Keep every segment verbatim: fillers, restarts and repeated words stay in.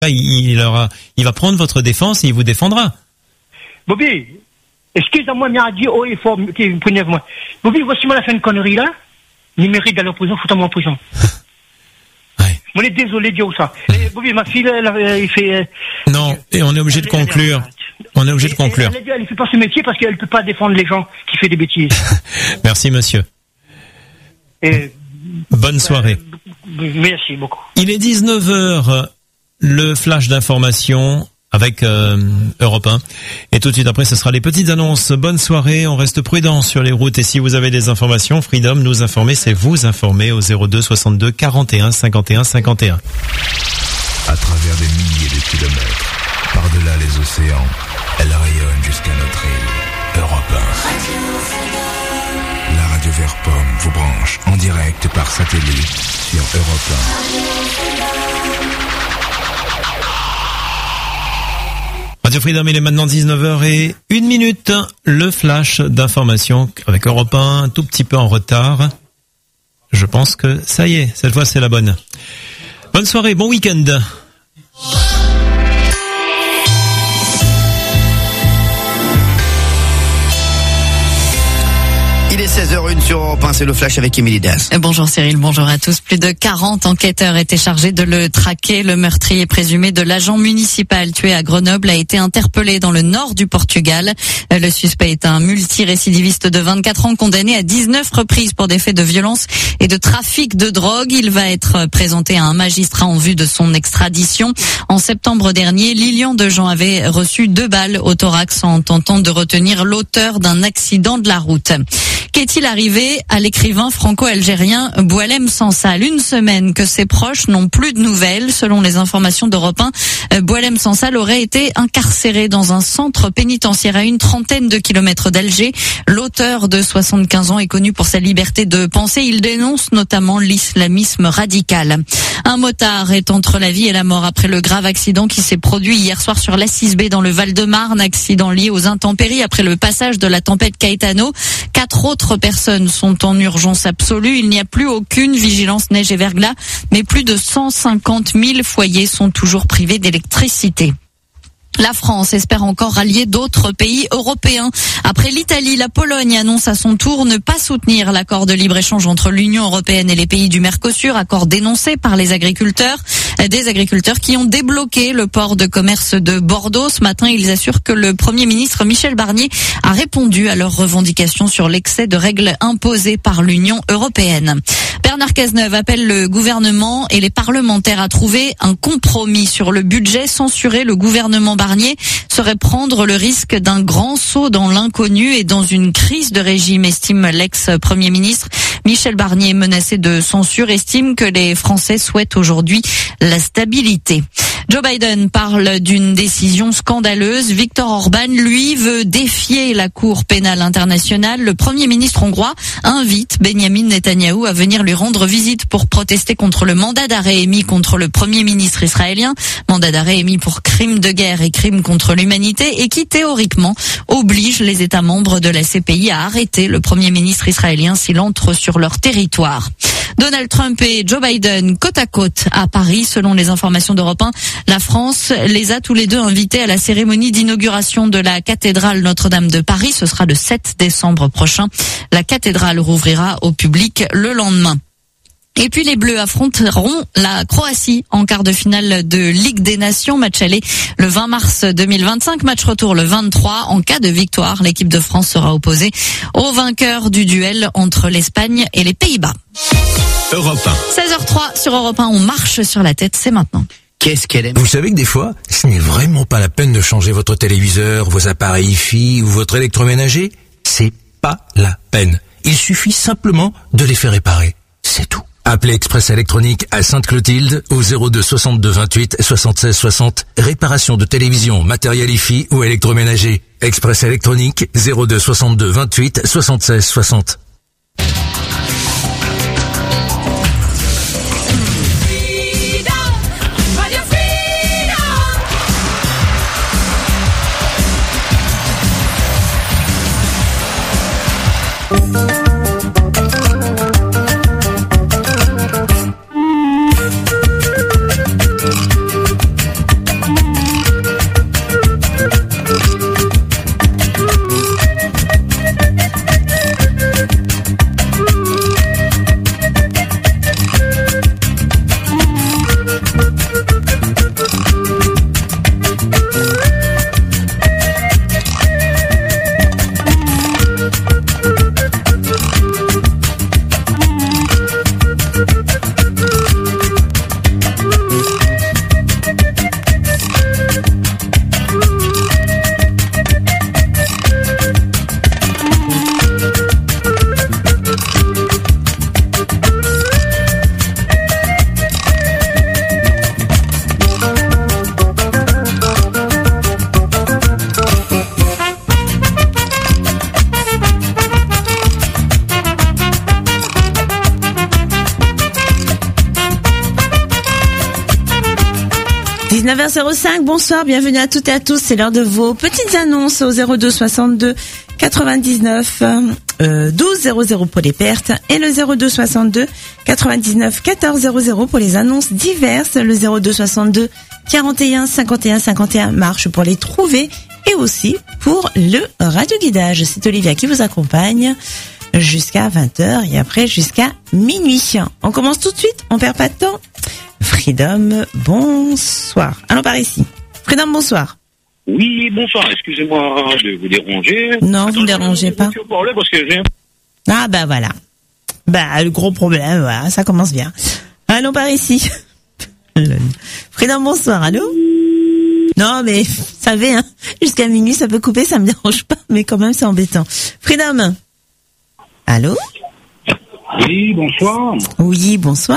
il, il, aura, il va prendre votre défense et il vous défendra. Bobby, excusez-moi, mais a dit haut et fort, qui me prenez moi. Bobby, voici moi la fin de connerie là. Il mérite d'aller en prison, foutez-moi en prison. Ouais. On est désolé de dire ça. Et Bobby, ma fille, elle, elle, elle fait. Euh, non, et on est obligé de conclure. On est obligé de conclure. Elle, elle, elle, elle fait pas ce métier parce qu'elle peut pas défendre les gens qui font des bêtises. Merci, monsieur. Et, bonne soirée. Euh, merci beaucoup. Il est dix-neuf heures, le flash d'information avec euh, Europe un. Et tout de suite après, ce sera les petites annonces. Bonne soirée, on reste prudent sur les routes. Et si vous avez des informations, Freedom, nous informer, c'est vous informer au zéro deux soixante-deux quarante et un cinquante et un cinquante et un. À travers des milliers de kilomètres, par-delà les océans, elle rayonne jusqu'à notre île. Europe un. La radio Vert Pomme vous branche en direct par satellite sur Europe un. Radio Freedom, il est maintenant dix-neuf heures et une minute. Le flash d'information avec Europe un, un tout petit peu en retard. Je pense que ça y est, cette fois c'est la bonne. Bonne soirée, bon week-end. Il est seize heures une sur Europe un, c'est le flash avec Émilie Daz. Bonjour Cyril, bonjour à tous. Plus de quarante enquêteurs étaient chargés de le traquer. Le meurtrier présumé de l'agent municipal tué à Grenoble a été interpellé dans le nord du Portugal. Le suspect est un multirécidiviste de vingt-quatre ans condamné à dix-neuf reprises pour des faits de violence et de trafic de drogue. Il va être présenté à un magistrat en vue de son extradition. En septembre dernier, Lilian Dejean avait reçu deux balles au thorax en tentant de retenir l'auteur d'un accident de la route. Qu'est-il arrivé à l'écrivain franco-algérien Boualem Sansal? Une semaine que ses proches n'ont plus de nouvelles. Selon les informations d'Europe un, Boualem Sansal aurait été incarcéré dans un centre pénitentiaire à une trentaine de kilomètres d'Alger. L'auteur de soixante-quinze ans est connu pour sa liberté de penser. Il dénonce notamment l'islamisme radical. Un motard est entre la vie et la mort après le grave accident qui s'est produit hier soir sur l'A six B dans le Val-de-Marne. Accident lié aux intempéries après le passage de la tempête Caetano. Quatre autres personnes sont en urgence absolue. Il n'y a plus aucune vigilance neige et verglas, mais plus de cent cinquante mille foyers sont toujours privés d'électricité. La France espère encore rallier d'autres pays européens. Après l'Italie, la Pologne annonce à son tour ne pas soutenir l'accord de libre-échange entre l'Union européenne et les pays du Mercosur, accord dénoncé par les agriculteurs. Des agriculteurs qui ont débloqué le port de commerce de Bordeaux. Ce matin, ils assurent que le Premier ministre Michel Barnier a répondu à leurs revendications sur l'excès de règles imposées par l'Union européenne. Bernard Cazeneuve appelle le gouvernement et les parlementaires à trouver un compromis sur le budget. Censurer le gouvernement Barnier serait prendre le risque d'un grand saut dans l'inconnu et dans une crise de régime, estime l'ex-premier ministre. Michel Barnier, menacé de censure, estime que les Français souhaitent aujourd'hui la stabilité. Joe Biden parle d'une décision scandaleuse. Viktor Orban, lui, veut défier la Cour pénale internationale. Le Premier ministre hongrois invite Benjamin Netanyahou à venir lui rendre visite pour protester contre le mandat d'arrêt émis contre le Premier ministre israélien. Mandat d'arrêt émis pour crimes de guerre et crimes contre l'humanité et qui, théoriquement, oblige les États membres de la C P I à arrêter le Premier ministre israélien s'il entre sur leur territoire. Donald Trump et Joe Biden côte à côte à Paris. Selon les informations d'Europe un, la France les a tous les deux invités à la cérémonie d'inauguration de la cathédrale Notre-Dame de Paris. Ce sera le sept décembre prochain. La cathédrale rouvrira au public le lendemain. Et puis les Bleus affronteront la Croatie en quart de finale de Ligue des Nations. Match aller le vingt mars deux mille vingt-cinq, match retour le vingt-trois. En cas de victoire, l'équipe de France sera opposée au vainqueur du duel entre l'Espagne et les Pays-Bas. Europe un. seize heures trois sur Europe un, on marche sur la tête, c'est maintenant. Qu'est-ce qu'elle aime? Vous savez que des fois, ce n'est vraiment pas la peine de changer votre téléviseur, vos appareils hi-fi ou votre électroménager. C'est pas la peine. Il suffit simplement de les faire réparer. C'est tout. Appelez Express Électronique à Sainte-Clotilde au zéro deux soixante-deux vingt-huit soixante-seize soixante. Réparation de télévision, matériel hi-fi ou électroménager. Express Électronique zéro deux soixante-deux vingt-huit soixante-seize soixante. dix-neuf heures zéro cinq, bonsoir, bienvenue à toutes et à tous, c'est l'heure de vos petites annonces au zéro deux soixante-deux quatre-vingt-dix-neuf euh, douze zéro zéro pour les pertes et le zéro deux soixante-deux quatre-vingt-dix-neuf quatorze zéro zéro pour les annonces diverses, le zéro deux soixante-deux quarante et un cinquante et un cinquante et un marche pour les trouver et aussi pour le radio-guidage. C'est Olivia qui vous accompagne jusqu'à vingt heures et après jusqu'à minuit. On commence tout de suite, on perd pas de temps. Freedom, bonsoir. Allons par ici. Freedom, bonsoir. Oui, bonsoir. Excusez-moi de vous déranger. Non, vous ne dérangez pas. Parce que j'ai... Ah bah voilà. Bah le gros problème, voilà, ça commence bien. Allons par ici. Freedom, bonsoir. Allô? Non mais, vous savez, hein, jusqu'à minuit ça peut couper, ça me dérange pas, mais quand même c'est embêtant. Freedom. Allô? Oui, bonsoir. Oui, bonsoir.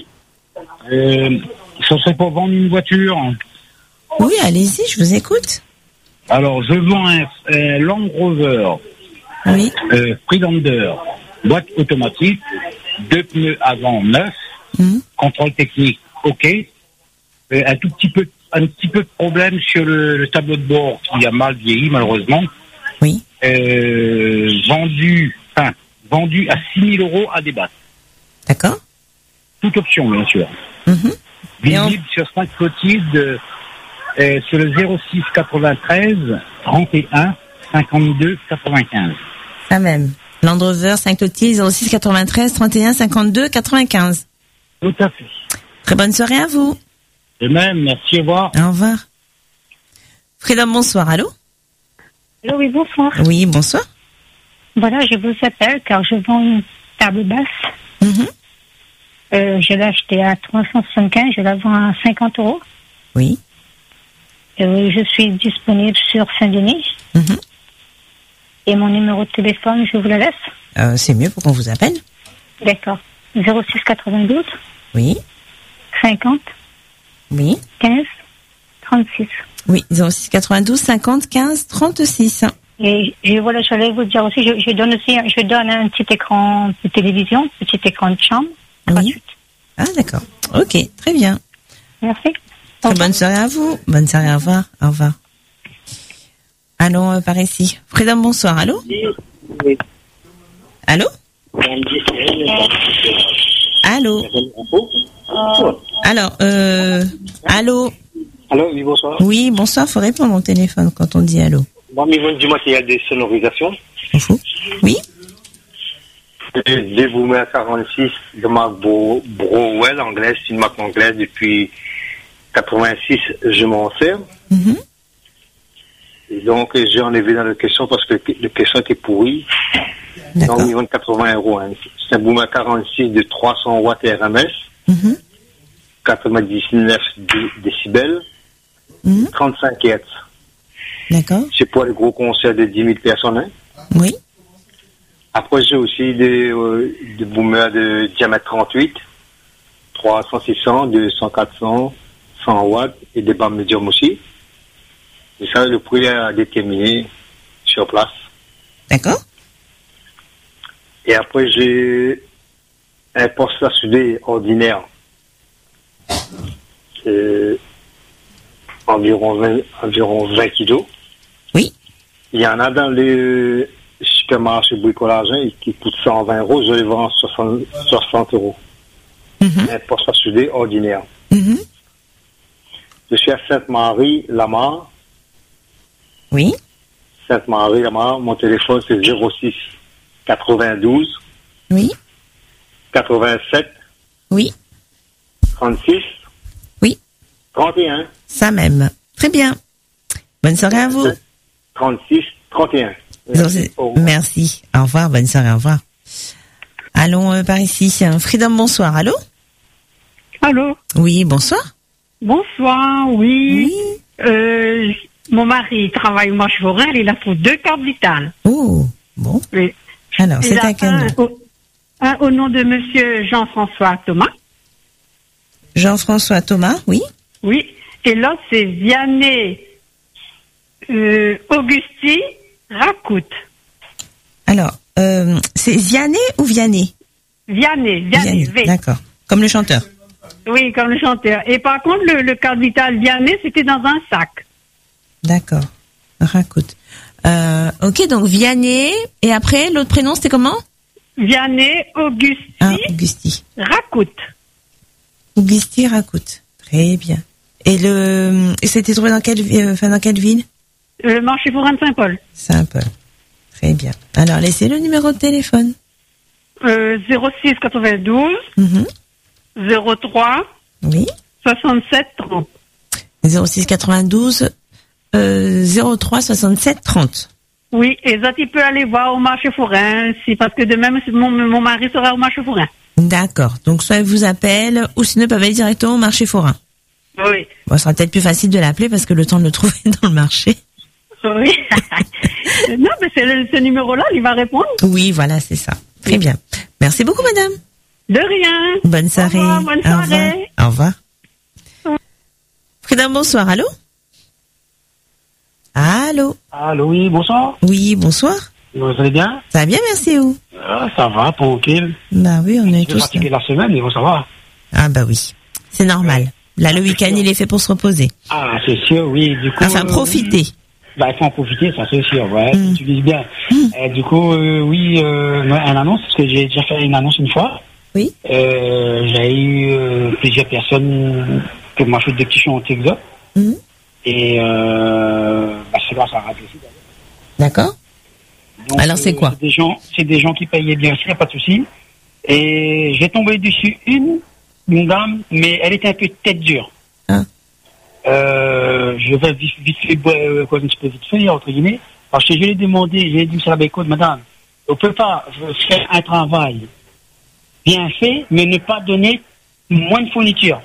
Euh, ça serait pour vendre une voiture. Oui, allez-y, je vous écoute. Alors, je vends un, un Land Rover. Oui. Euh, Freelander, boîte automatique, deux pneus avant neufs, mmh. Contrôle technique, ok. Euh, un tout petit peu, un petit peu de problème sur le, le tableau de bord qui a mal vieilli malheureusement. Oui. Euh, vendu, enfin, vendu à six mille euros à débattre. D'accord. Toute option, bien sûr. Mmh. Visible on... sur cinq Clotilde, euh, euh, sur le zéro six quatre-vingt-treize trente et un cinquante-deux quatre-vingt-quinze. Ça même. Land Rover cinq Clotilde zéro six quatre-vingt-treize trente et un cinquante-deux quatre-vingt-quinze. Tout à fait. Très bonne soirée à vous. De même, merci, au revoir. Au revoir. Freedom, bonsoir, allô? Allô, oui, bonsoir. Oui, bonsoir. Voilà, je vous appelle car je vends une table basse. Mmh. Euh, je l'ai achetée à trois cent soixante-quinze, je la vends à cinquante euros. Oui. Euh, je suis disponible sur Saint-Denis. Mmh. Et mon numéro de téléphone, je vous le laisse. Euh, c'est mieux pour qu'on vous appelle. D'accord. zéro six quatre-vingt-douze. Oui. cinquante. Oui. quinze. trente-six. Oui, zéro six quatre-vingt-douze cinquante quinze trente-six. Et je, voilà, je voulais vous dire aussi, je, je donne aussi, je donne un petit écran de télévision, petit écran de chambre. Oui. Gratuite. Ah, d'accord. Ok, très bien. Merci. Très bonne soirée à vous. Bonne soirée, au revoir. Au revoir. Allons euh, par ici. Freedom, bonsoir. Allô? Oui. Allô? Allô? Alors, euh, allô? Allô, oui, bonsoir. Oui, bonsoir, faut répondre au téléphone quand on dit allô. Moi, je vends du matériel de sonorisation. On fout. Oui? Des Boomer quarante-six de marque Bro- Browell, anglaise, c'est une marque anglaise depuis quatre-vingt-six, je m'en sers. Mm-hmm. Et donc, j'ai enlevé dans le caisson parce que le caisson était pourri. D'accord. Donc, ils vendent quatre-vingts euros. Hein. C'est un Boomer quarante-six de trois cents watts R M S, Mm-hmm. quatre-vingt-dix-neuf décibels, Mm-hmm. trente-cinq hertz. D'accord. C'est pour les gros concerts de dix mille personnes. Hein. Oui. Après, j'ai aussi des, euh, des boomers de diamètre trente-huit, trois cents, six cents, deux cents, quatre cents, cent watts et des bas médium aussi. Et ça, le prix est à déterminer sur place. D'accord. Et après, j'ai un poste à souder ordinaire. C'est environ vingt, environ vingt kilos. Oui. Il y en a dans les supermarchés bricolage hein, qui coûtent cent vingt euros. Je les vends soixante, soixante euros. Mm-hmm. Un poste à souder ordinaire. Mm-hmm. Je suis à Sainte-Marie-Lamar. Oui. Sainte-Marie-Lamar. Mon téléphone, c'est zéro six quatre-vingt-douze. Oui. quatre-vingt-sept. Oui. trente-six. Oui. trente et un. Ça même. Très bien. Bonne soirée à vous. trente-six, trente et un. Merci. Merci. Au revoir. Bonne soirée. Au revoir. Allons euh, par ici. Freedom, bonsoir. Allô? Allô? Oui, bonsoir. Bonsoir, oui. Oui. Euh, mon mari travaille au Marche-Forel, il a pour deux cartes vitales. Oh, bon. Oui. Alors, Il c'est a à quel un nom? au, un au nom de monsieur Jean-François Thomas. Jean-François Thomas, oui. Oui. Et l'autre, c'est Vianney euh, Augusti Racoute. Alors, euh, c'est Vianney ou Vianney? Vianney, Vianney, V. D'accord. Comme le chanteur. Oui, comme le chanteur. Et par contre, le, le carte vitale Vianney, c'était dans un sac. D'accord. Racoute. Euh, ok, donc Vianney. Et après, l'autre prénom, c'était comment? Vianney Augusti. Ah, Augusti. Racoute. Augusti Racoute. Très bien. Et le, et c'était trouvé dans quelle, euh, enfin, dans quelle ville? Le marché forain de Saint-Paul. Saint-Paul. Très bien. Alors, laissez le numéro de téléphone. Euh, zéro six quatre-vingt-douze. Mm-hmm. zéro trois. Oui. soixante-sept trente. zéro six quatre-vingt-douze, euh, zéro trois soixante-sept trente. Oui, et ça, tu peux aller voir au marché forain, si, parce que demain, mon, mon mari sera au marché forain. D'accord. Donc, soit il vous appelle, ou sinon, ils peuvent aller directement au marché forain. Oui. Bon, ce sera peut-être plus facile de l'appeler parce que le temps de le trouver dans le marché. Oui. Non, mais c'est le, ce numéro-là, il va répondre. Oui, voilà, c'est ça. Très bien. Merci beaucoup, madame. De rien. Bonne soirée. Au revoir, bonne Au revoir. soirée. Au revoir. Frida, bonsoir. Allô? Allô? Allô, oui, bonsoir. Oui, bonsoir. Vous allez bien? Ça va bien, merci, vous? Ah, ça va, tranquille. Bah oui, on est Je suis tous. fatigué la semaine, mais bon, ça va. Ah bah oui. C'est normal. Là, le week-end, il est fait pour se reposer. Ah, c'est sûr, oui, du coup... Enfin, euh, profiter. Bah, il faut en profiter, ça c'est sûr, ouais, Mm. tu dis bien. Mm. Euh, du coup, euh, oui, euh, une annonce, parce que j'ai déjà fait une annonce une fois. Oui. Euh, j'ai eu euh, plusieurs personnes que moi je fais des petits chants en Texas. Mm. Et euh, bah, c'est grâce à la radio aussi, d'ailleurs. D'accord. Donc, Alors, c'est euh, quoi? C'est des gens, c'est des gens qui payaient bien aussi, y a pas de souci. Et j'ai tombé dessus une, une dame, mais elle était un peu tête dure. Ah. Euh, je vais vite, vite fait, euh, quoi, je peux vite fait, entre guillemets, parce que je lui ai demandé, j'ai dit, ça écoute, madame, on peut pas faire un travail bien fait, mais ne pas donner moins de fourniture.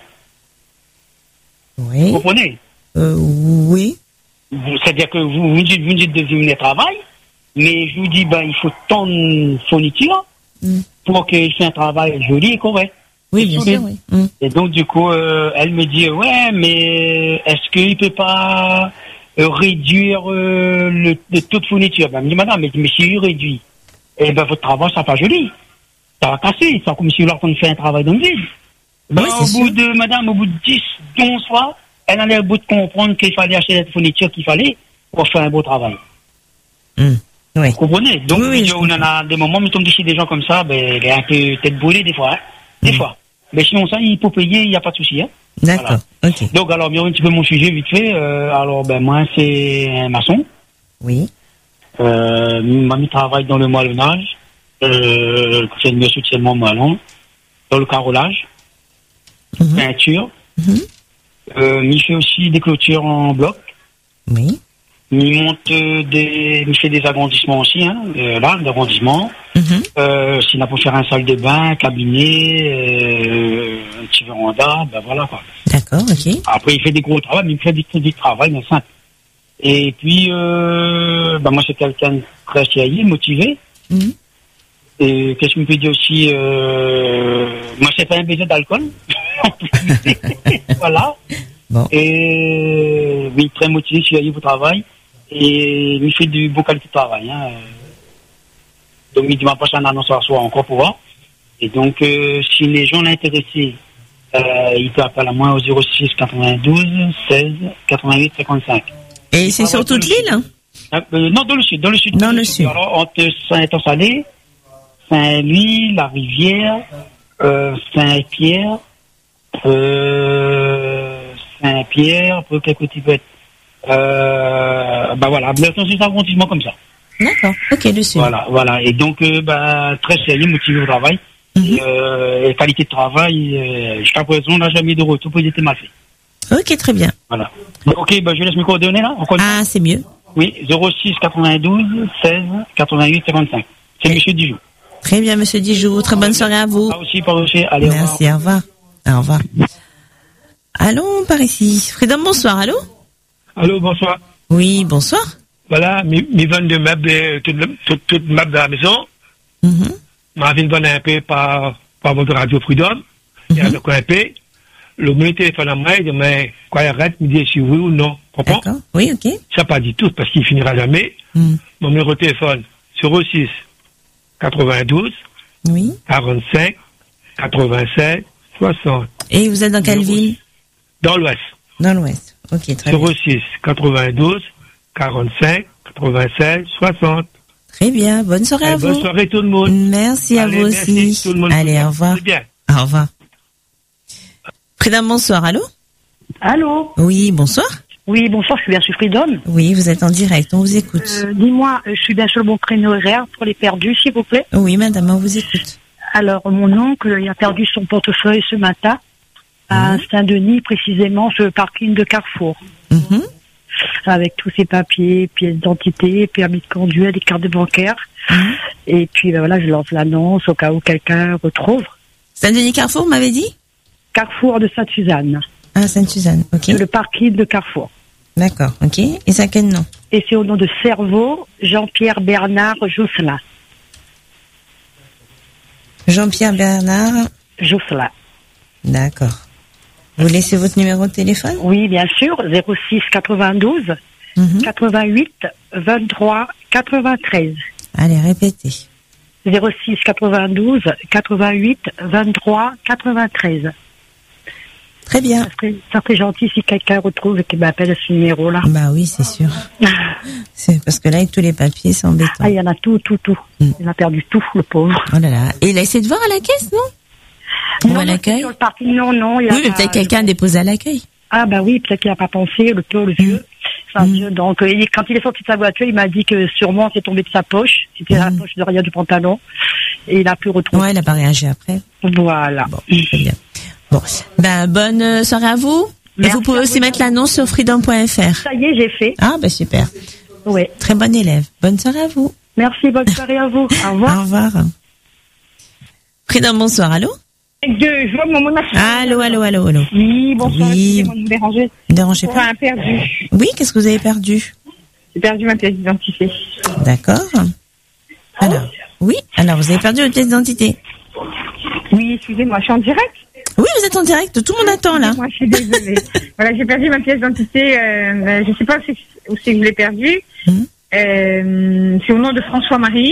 Oui. Vous comprenez? Euh, oui. Vous- C'est-à-dire que vous, vous me dites, vous me dites de venir travail, mais je vous dis, ben, il faut tant de fourniture Mm. pour qu'il fasse un travail joli et correct. Oui, Et bien solide. sûr, oui. Mm. Et donc, du coup, euh, elle me dit, ouais, mais est-ce qu'il peut pas euh, réduire euh, le, le taux de fourniture? Ben, elle me dit, madame, mais, mais si il réduit, eh ben, votre travail, ça va pas joli. Ça va casser. C'est comme si vous leur fait un travail dans le vide. Ben, Oui, au c'est bout sûr. de, madame, au bout de dix, onze fois, elle allait au bout de comprendre qu'il fallait acheter la fourniture qu'il fallait pour faire un beau travail. Mm. Oui. Vous comprenez? Donc, Oui, oui, je on en a des moments, mais tombe chez des gens comme ça, ben, elle est un peu tête brûlée des fois, hein. Des Mm. fois. Mais sinon, ça, il faut payer, il n'y a pas de souci, hein. D'accord. Ok. Donc, alors, bien, un petit peu mon sujet, vite fait. Euh, alors, ben, moi, c'est un maçon. Oui. Euh, ma mamie travaille dans le moellonnage. Euh, c'est une soutien moellon. Dans le carrelage. Mhm. Peinture. Mhm. Euh, il fait aussi des clôtures en bloc. Oui. Il monte euh, des, il fait des agrandissements aussi, hein. Euh, là, d'agrandissement. Mhm. Euh, s'il a pour faire un salle de bain, un cabinet, euh, un petit véranda, ben voilà, quoi. D'accord, ok. Après, il fait des gros travaux, mais il fait du, du travail, mais simple. Et puis, euh, bah moi, c'est quelqu'un de très sérieux, motivé. Mhm. Et qu'est-ce qu'il me peut dire aussi euh, moi, c'est pas un baiser d'alcool. Voilà. Bon. Et oui, très motivé, sérieux au travail. Et il fait du bon qualité de travail. Hein. Donc, il m'a passé un annonce à soi encore pour voir. Et donc, euh, si les gens l'intéressent, euh, ils peuvent appeler à moi au zéro six quatre-vingt-douze seize quatre-vingt-huit cinquante-cinq. Et c'est sur toute l'île, hein? Ah, euh, non, dans le sud, dans le sud. Dans le sud. Alors, entre Saint-Anne-Salé, Saint-Louis, La Rivière, euh, Saint-Pierre, euh, Saint-Pierre, après quel côté peut être, euh, bah voilà, c'est un arrondissement comme ça. D'accord. Ok, le sud. Voilà, voilà. Et donc, euh, bah, très sérieux, motivé au travail. Mhm. Euh, et qualité de travail, euh, jusqu'à présent, on n'a jamais eu de retour pour il était mal fait. Ok, très bien. Voilà. Ok, bah, je laisse mes coordonnées là. Encore une fois. Ah, c'est mieux. Oui, zéro six quatre-vingt-douze seize quatre-vingt-huit cinquante-cinq. C'est Monsieur Dijon. Très bien, monsieur Dijoux. Très bonne soirée à vous. Ah aussi, par aussi. Allez, au revoir. Merci, au revoir. Au revoir. Allô, par ici. Freedom, bonsoir, allô? Allô, bonsoir. Oui, bonsoir. Voilà, mes, mes vingt-deux meubles, euh, toutes toute, toute meubles de la maison. Mhm. M'a fait donner un peu par, par votre radio Freedom. Il y a le coin un peu. Le mon téléphone à moi, il dit, mais, quoi, arrête, me dit si oui ou non. Comprends? D'accord. Oui, ok. Ça pas dit tout, parce qu'il finira jamais. Mm. Mon numéro de téléphone, zéro six quatre-vingt-douze Oui. quarante-cinq quatre-vingt-sept soixante. Et vous êtes dans quelle ville? Dans l'Ouest. Dans l'Ouest. Ok, très bien. zéro six quatre-vingt-douze quarante-cinq quatre-vingt-seize soixante. Très bien. Bonne soirée Allez, à vous. Bonne soirée tout le monde. Merci à Allez, vous merci, aussi. tout le monde. Allez, au revoir. C'est bien. Au revoir. Prédame, bonsoir. Allô? Allô? Oui, bonsoir. Oui, bonsoir, je suis bien sur Freedom. Oui, vous êtes en direct, on vous écoute. Euh, dis-moi, euh, je suis bien sur le bon créneau horaire pour les perdus, s'il vous plaît. Oui, madame, on vous écoute. Alors, mon oncle, il a perdu son portefeuille ce matin à Mhm. Saint-Denis, précisément sur le parking de Carrefour. Mhm. Avec tous ses papiers, pièces d'identité, permis de conduire, des cartes bancaires. Mhm. Et puis, ben voilà, je lance l'annonce au cas où quelqu'un retrouve. Saint-Denis Carrefour, vous m'avez dit? Carrefour de Sainte-Suzanne. Ah, Sainte-Suzanne, ok. Sur le parking de Carrefour. D'accord, ok. Et ça, quel nom? Et c'est au nom de Cerveau, Jean-Pierre Bernard Jousselin. Jean-Pierre Bernard. Jousselin. D'accord. Vous laissez votre numéro de téléphone? Oui, bien sûr, zéro six quatre-vingt-douze Mhm. quatre-vingt-huit vingt-trois quatre-vingt-treize. Allez, répétez. zéro six quatre-vingt-douze quatre-vingt-huit vingt-trois quatre-vingt-treize. Très bien. Ça serait, ça serait gentil si quelqu'un retrouve et qu'il m'appelle à ce numéro-là. Bah oui, c'est sûr. C'est parce que là, avec tous les papiers, c'est embêtant. Ah, il y en a tout, tout, tout. Mm. Il a perdu tout, le pauvre. Oh là là. Et il a essayé de voir à la caisse, non? Ou à l'accueil? Sur le parking, non, non. Il a Oui, mais pas- peut-être quelqu'un a déposé à l'accueil. Ah, bah oui, peut-être qu'il n'a pas pensé, le pauvre, le vieux. C'est un Mm. vieux. Donc, euh, il- quand il est sorti de sa voiture, il m'a dit que sûrement c'est tombé de sa poche. C'était la poche de derrière du pantalon. Et il a pu retrouver. Ouais, il a pas réagi après. Voilà. Bon, très bien. Bon, ben bonne euh, soirée à vous. Et Merci vous pouvez à aussi vous. mettre l'annonce sur freedom point f r. Ça y est, j'ai fait. Ah, ben super. Oui. Très bon élève. Bonne soirée à vous. Merci, bonne soirée à vous. Au revoir. Au revoir. Freedom, bonsoir. Allô? Je vois mon monarchie. Allô, allô, allô, allô. Oui, bonsoir, Oui. excusez-moi de vous déranger. Ne dérangez Pour pas. un perdu. Oui, qu'est-ce que vous avez perdu? J'ai perdu ma pièce d'identité. D'accord. Alors, oui, alors vous avez perdu votre pièce d'identité. Oui, excusez-moi, je suis en direct. Oui, vous êtes en direct, tout le monde attend là. Moi, je suis désolée. Voilà, j'ai perdu ma pièce d'identité. Euh, euh, je ne sais pas où c'est où c'est que je l'ai perdue. Mhm. Euh, c'est au nom de François-Marie.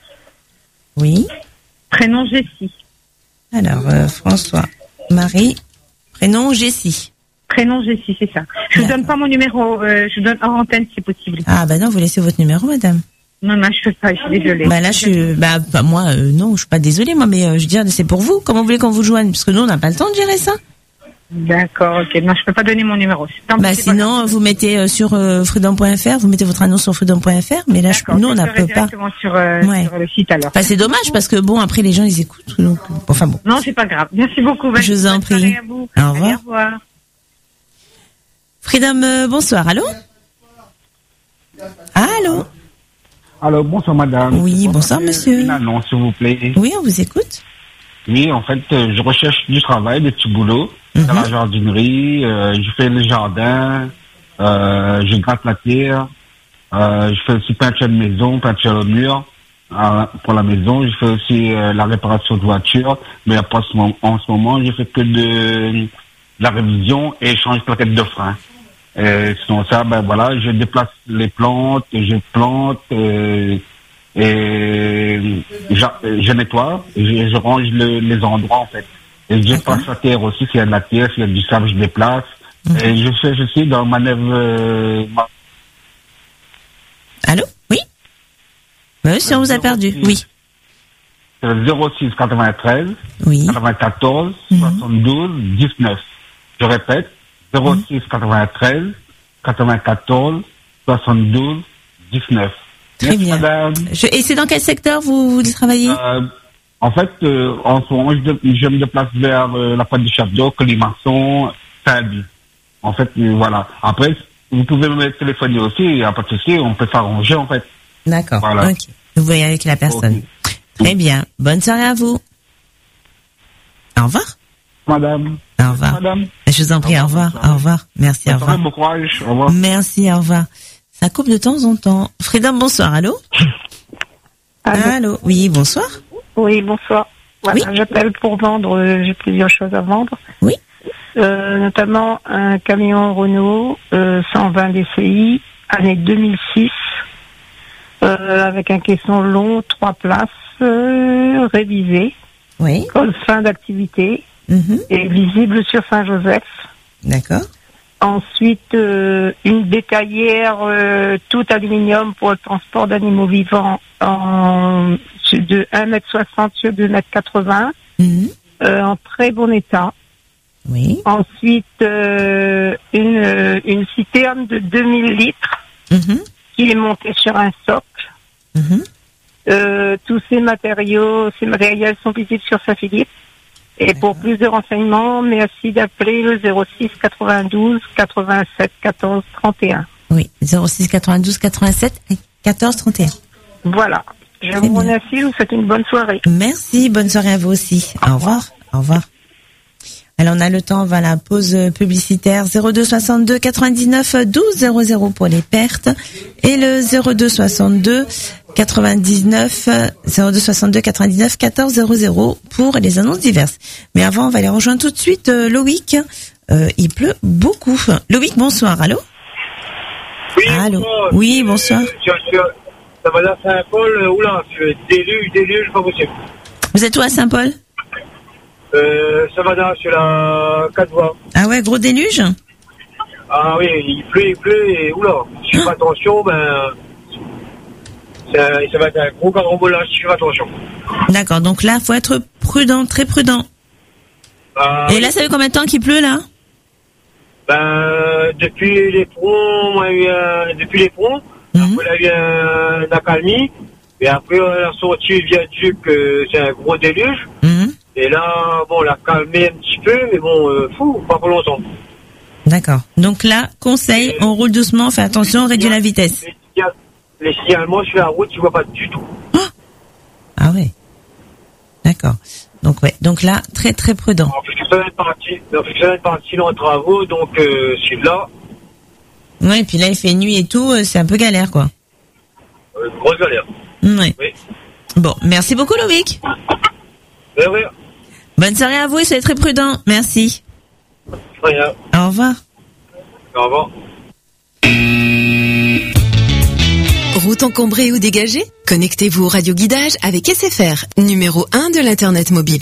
Oui. Prénom Jessie. Alors, euh, François, Marie, prénom Jessie. Prénom Jessie, c'est ça. Je ne vous donne pas mon numéro. Euh, je vous donne hors antenne si c'est possible. Ah bah non, vous laissez votre numéro, madame. Non, non, je ne peux pas, je suis désolée. Bah là, je suis, bah, bah, moi, euh, non, je suis pas désolée, moi, mais euh, je veux dire, c'est pour vous. Comment vous voulez qu'on vous joigne? Parce que nous, on n'a pas le temps de gérer ça. D'accord, ok. Non, je ne peux pas donner mon numéro. Tant pis, Bah c'est pas sinon, vous mettez euh, sur euh, freedom point f r, vous mettez votre annonce sur freedom point f r, mais là, je, D'accord, nous, on je ne ferai peut pas. directement sur, euh, Ouais. sur le site alors. Enfin, c'est dommage parce que bon, après, les gens, ils écoutent. Donc, euh, enfin bon. Non, c'est pas grave. Merci beaucoup. Je vous en Bonne soirée prie. à vous. Au revoir. Allez, au revoir. Freedom, euh, bonsoir. Allô? Allô? Alors, bonsoir madame. Oui, bonsoir monsieur. Une annonce, s'il vous plaît. Oui, on vous écoute. Oui, en fait, euh, je recherche du travail, des petits boulots, dans la jardinerie, euh, je fais le jardin, euh, je gratte la terre, euh, je fais aussi peinture de maison, peinture au mur euh, pour la maison, je fais aussi euh, la réparation de voiture, mais après, ce moment- en ce moment, je fais que de, de la révision et je change peut-être de frein. Et sinon ça, ben voilà, je déplace les plantes, je plante euh, et j'a- je nettoie, je, je range le- les endroits en fait. Et je passe la terre aussi, s'il y a de la terre, s'il y a du sable, je déplace. Et je fais aussi dans manœuvre... Euh, ma- Allô? Oui? Monsieur, on vous a perdu. Oui. zéro six quatre-vingt-treize, Oui. quatre-vingt-quatorze, soixante-douze, dix-neuf. Je répète, zéro six quatre-vingt-treize, quatre-vingt-quatorze, soixante-douze, dix-neuf. Très Merci, bien. madame. Je- et c'est dans quel secteur vous, vous travaillez? Euh, en fait, euh, en ce moment, je, de- je me déplace vers euh, la pointe du Château, Colimaçon, Saint-Denis. En fait, euh, voilà. Après, vous pouvez me téléphoner aussi, il n'y a pas de souci, on peut s'arranger, en fait. D'accord. Voilà. Ok. Vous voyez avec la personne. Très bien. Bonne soirée à vous. Au revoir. Madame. Au revoir. Madame. Je vous en prie, au revoir. Au revoir. Merci, au Bonne soirée, revoir. bon courage. Au revoir. Merci, au revoir. Ça coupe de temps en temps. Freedom, bonsoir. Allô? Allô? Oui, bonsoir. Oui, bonsoir. Voilà, Oui. j'appelle pour vendre, euh, j'ai plusieurs choses à vendre. Oui. Euh, notamment un camion Renault euh, cent vingt D C I, année deux mille six, euh, avec un caisson long, trois places, euh, révisé. Oui. Code fin d'activité, Mhm. et visible sur Saint-Joseph. D'accord. Ensuite, euh, une bétaillère euh, tout aluminium pour le transport d'animaux vivants en, de un mètre soixante sur deux mètres quatre-vingts, Mhm. euh, en très bon état. Oui. Ensuite, euh, une, euh, une citerne de deux mille litres Mhm. qui est montée sur un socle. Mhm. Euh, tous ces matériaux, ces matériels sont visibles sur Saint-Philippe. Et pour plus de renseignements, merci d'appeler le zéro six quatre-vingt-douze quatre-vingt-sept quatorze trente et un. Oui, zéro six quatre-vingt-douze quatre-vingt-sept quatorze trente et un. Voilà. Je vous remercie, je vous souhaite une bonne soirée. Merci, bonne soirée à vous aussi. Au revoir. Au revoir. Alors on a le temps, on va à la pause publicitaire. Zéro deux soixante-deux quatre-vingt-dix-neuf douze zéro zéro pour les pertes et le zéro deux soixante-deux quatre-vingt-dix-neuf zéro deux soixante-deux quatre-vingt-dix-neuf quatorze zéro zéro pour les annonces diverses. Mais avant, on va aller rejoindre tout de suite euh, Loïc. Euh, il pleut beaucoup. Loïc, bonsoir. Allô? Oui, Allô. bonsoir. Oui, bonsoir. Je, je, ça va à Saint-Paul, euh, oula, c'est déluge, déluge, pas possible. Vous êtes où à Saint-Paul? Euh, ça va dans, sur la quatre voies. Ah ouais, gros déluge? Ah oui, il pleut, il pleut, et oula, si je fais attention, ben, ça, ça va être un gros carambolage, si je fais attention. D'accord, donc là, faut être prudent, très prudent. Ah, Et là, ça fait combien de temps qu'il pleut, là? Ben, depuis les ponts, on a eu un, depuis les ponts, Mhm. après, il y a eu un, une accalmie, et après, on a sorti le viaduc, euh, c'est un gros déluge. Mhm. Et là, bon, on l'a calmé un petit peu, mais bon, euh, fou, pas pour longtemps. D'accord. Donc là, conseil, on roule doucement, fait attention, on réduit la vitesse. Les, signal- les signalements sur la route, tu vois pas du tout. Ah ouais. D'accord. Donc ouais. Donc là, très très prudent. En plus, ça vient de partir, en plus, ça vient de partir en travaux, donc, euh, c'est là, Ouais, et puis là, il fait nuit et tout, euh, c'est un peu galère, quoi. euh, grosse galère. Ouais. Oui. Bon, merci beaucoup, Loïc. Oui, oui, Bonne soirée à vous et soyez très prudent. Merci. rien. Au revoir. Au revoir. Route encombrée ou dégagée? Connectez-vous au radioguidage avec S F R, numéro un de l'Internet mobile.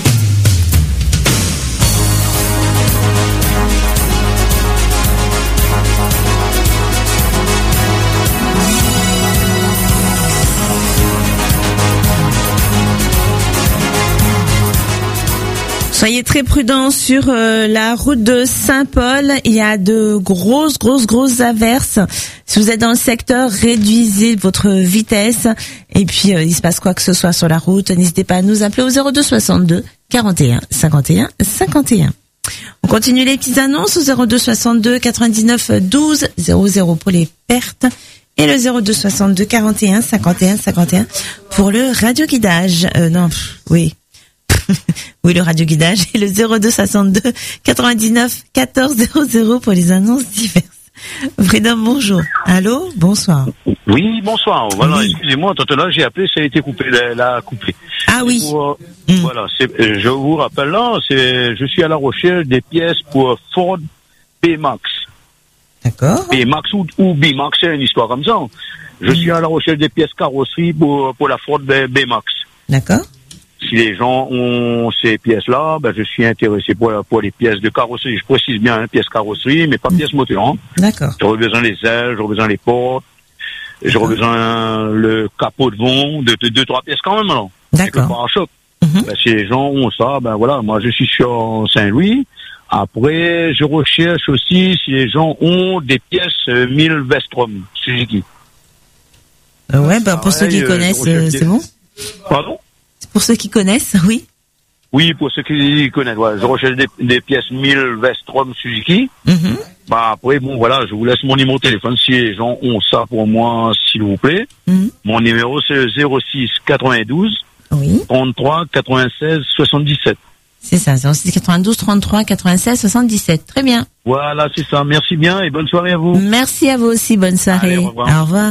Soyez très prudents sur euh, la route de Saint-Paul. Il y a de grosses, grosses, grosses averses. Si vous êtes dans le secteur, réduisez votre vitesse. Et puis, euh, il se passe quoi que ce soit sur la route, n'hésitez pas à nous appeler au zéro deux soixante-deux quarante et un cinquante et un cinquante et un. On continue les petites annonces au zéro deux soixante-deux quatre-vingt-dix-neuf douze zéro zéro pour les pertes et le zéro deux soixante-deux quarante et un cinquante et un cinquante et un pour le radioguidage. Euh, non, pff, oui. Oui, le radioguidage et le zéro deux soixante-deux quatre-vingt-dix-neuf quatorze zéro zéro pour les annonces diverses. Freedom, bonjour. Allô, bonsoir. Oui, bonsoir. Voilà, Oui. excusez-moi, tantôt là, j'ai appelé, ça a été coupé, la, la coupé. Ah oui. Pour, euh, Voilà, c'est, euh, je vous rappelle là, c'est, je suis à la recherche des pièces pour Ford B-Max. D'accord. B-Max ou, ou B-Max, c'est une histoire comme ça. Je suis à la recherche des pièces carrosserie pour, pour la Ford B- B-Max. D'accord. Si les gens ont ces pièces-là, ben, je suis intéressé pour, pour les pièces de carrosserie. Je précise bien, hein, pièces carrosserie, mais pas pièces moteur. Hein. D'accord. J'aurais besoin des ailes, j'aurais besoin des portes, j'aurais besoin le capot de vent, de, de deux, trois pièces quand même, alors. D'accord. Avec le pare-choc. Ben, si les gens ont ça, ben voilà, moi je suis sur Saint-Louis. Après, je recherche aussi si les gens ont des pièces euh, mille Vestrom, Suzuki. Euh, ouais, bah, pour ceux qui euh, connaissent, je recherche euh, des- c'est bon. Pardon? Pour ceux qui connaissent, oui. Oui, pour ceux qui connaissent, ouais, je recherche des, des pièces mille Vestrom Suzuki. Mhm. Bah après, bon voilà, je vous laisse mon numéro de téléphone si les gens ont ça pour moi, s'il vous plaît. Mhm. Mon numéro c'est zéro six quatre-vingt-douze Oui. trente-trois quatre-vingt-seize soixante-dix-sept. C'est ça, zéro six quatre-vingt-douze trente-trois quatre-vingt-seize soixante-dix-sept. Très bien. Voilà, c'est ça. Merci bien et bonne soirée à vous. Merci à vous aussi, bonne soirée. Allez, au revoir. Au revoir.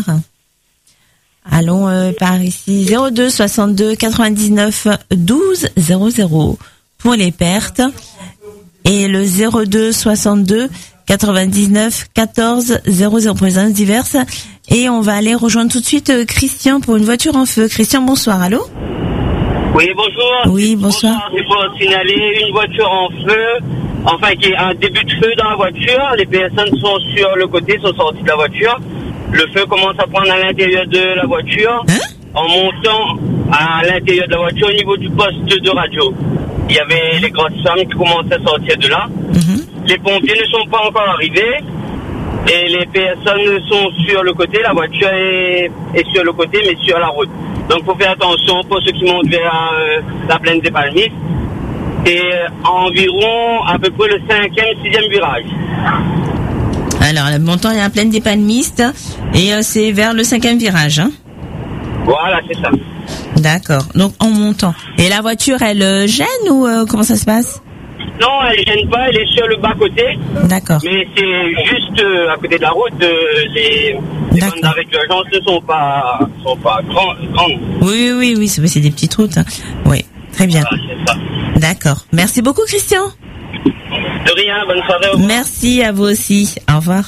Allons euh, par ici, zéro deux soixante-deux quatre-vingt-dix-neuf douze zéro zéro pour les pertes et le zéro deux soixante-deux quatre-vingt-dix-neuf quatorze zéro zéro pour les annonces diverses. Et on va aller rejoindre tout de suite euh, Christian pour une voiture en feu. Christian, bonsoir, allô? Oui, bonjour. Oui, bonsoir. C'est pour signaler une voiture en feu, enfin qui est un début de feu dans la voiture. Les personnes sont sur le côté, sont sorties de la voiture. Le feu commence à prendre à l'intérieur de la voiture. Hein? En montant à l'intérieur de la voiture au niveau du poste de radio. Il y avait les grosses flammes qui commençaient à sortir de là. Mm-hmm. Les pompiers ne sont pas encore arrivés. Et les personnes sont sur le côté, la voiture est, est sur le côté, mais sur la route. Donc, il faut faire attention pour ceux qui montent vers euh, la plaine des Palmistes. Et euh, environ à peu près le cinquième, sixième virage. Alors, le montant est à Plaine des Palmistes et euh, c'est vers le cinquième virage. Hein. Voilà, c'est ça. D'accord. Donc, en montant. Et la voiture, elle euh, gêne ou euh, comment ça se passe? Non, elle ne gêne pas, elle est sur le bas-côté. D'accord. Mais c'est juste euh, à côté de la route, euh, les, les bandes d'arrêt d'urgence ne sont pas, sont pas grand, grandes. Oui, oui, oui, c'est, c'est des petites routes. Hein. Oui, très bien. Voilà, c'est ça. D'accord. Merci beaucoup, Christian. De rien, bonne soirée. Au revoir. Merci à vous aussi. Au revoir.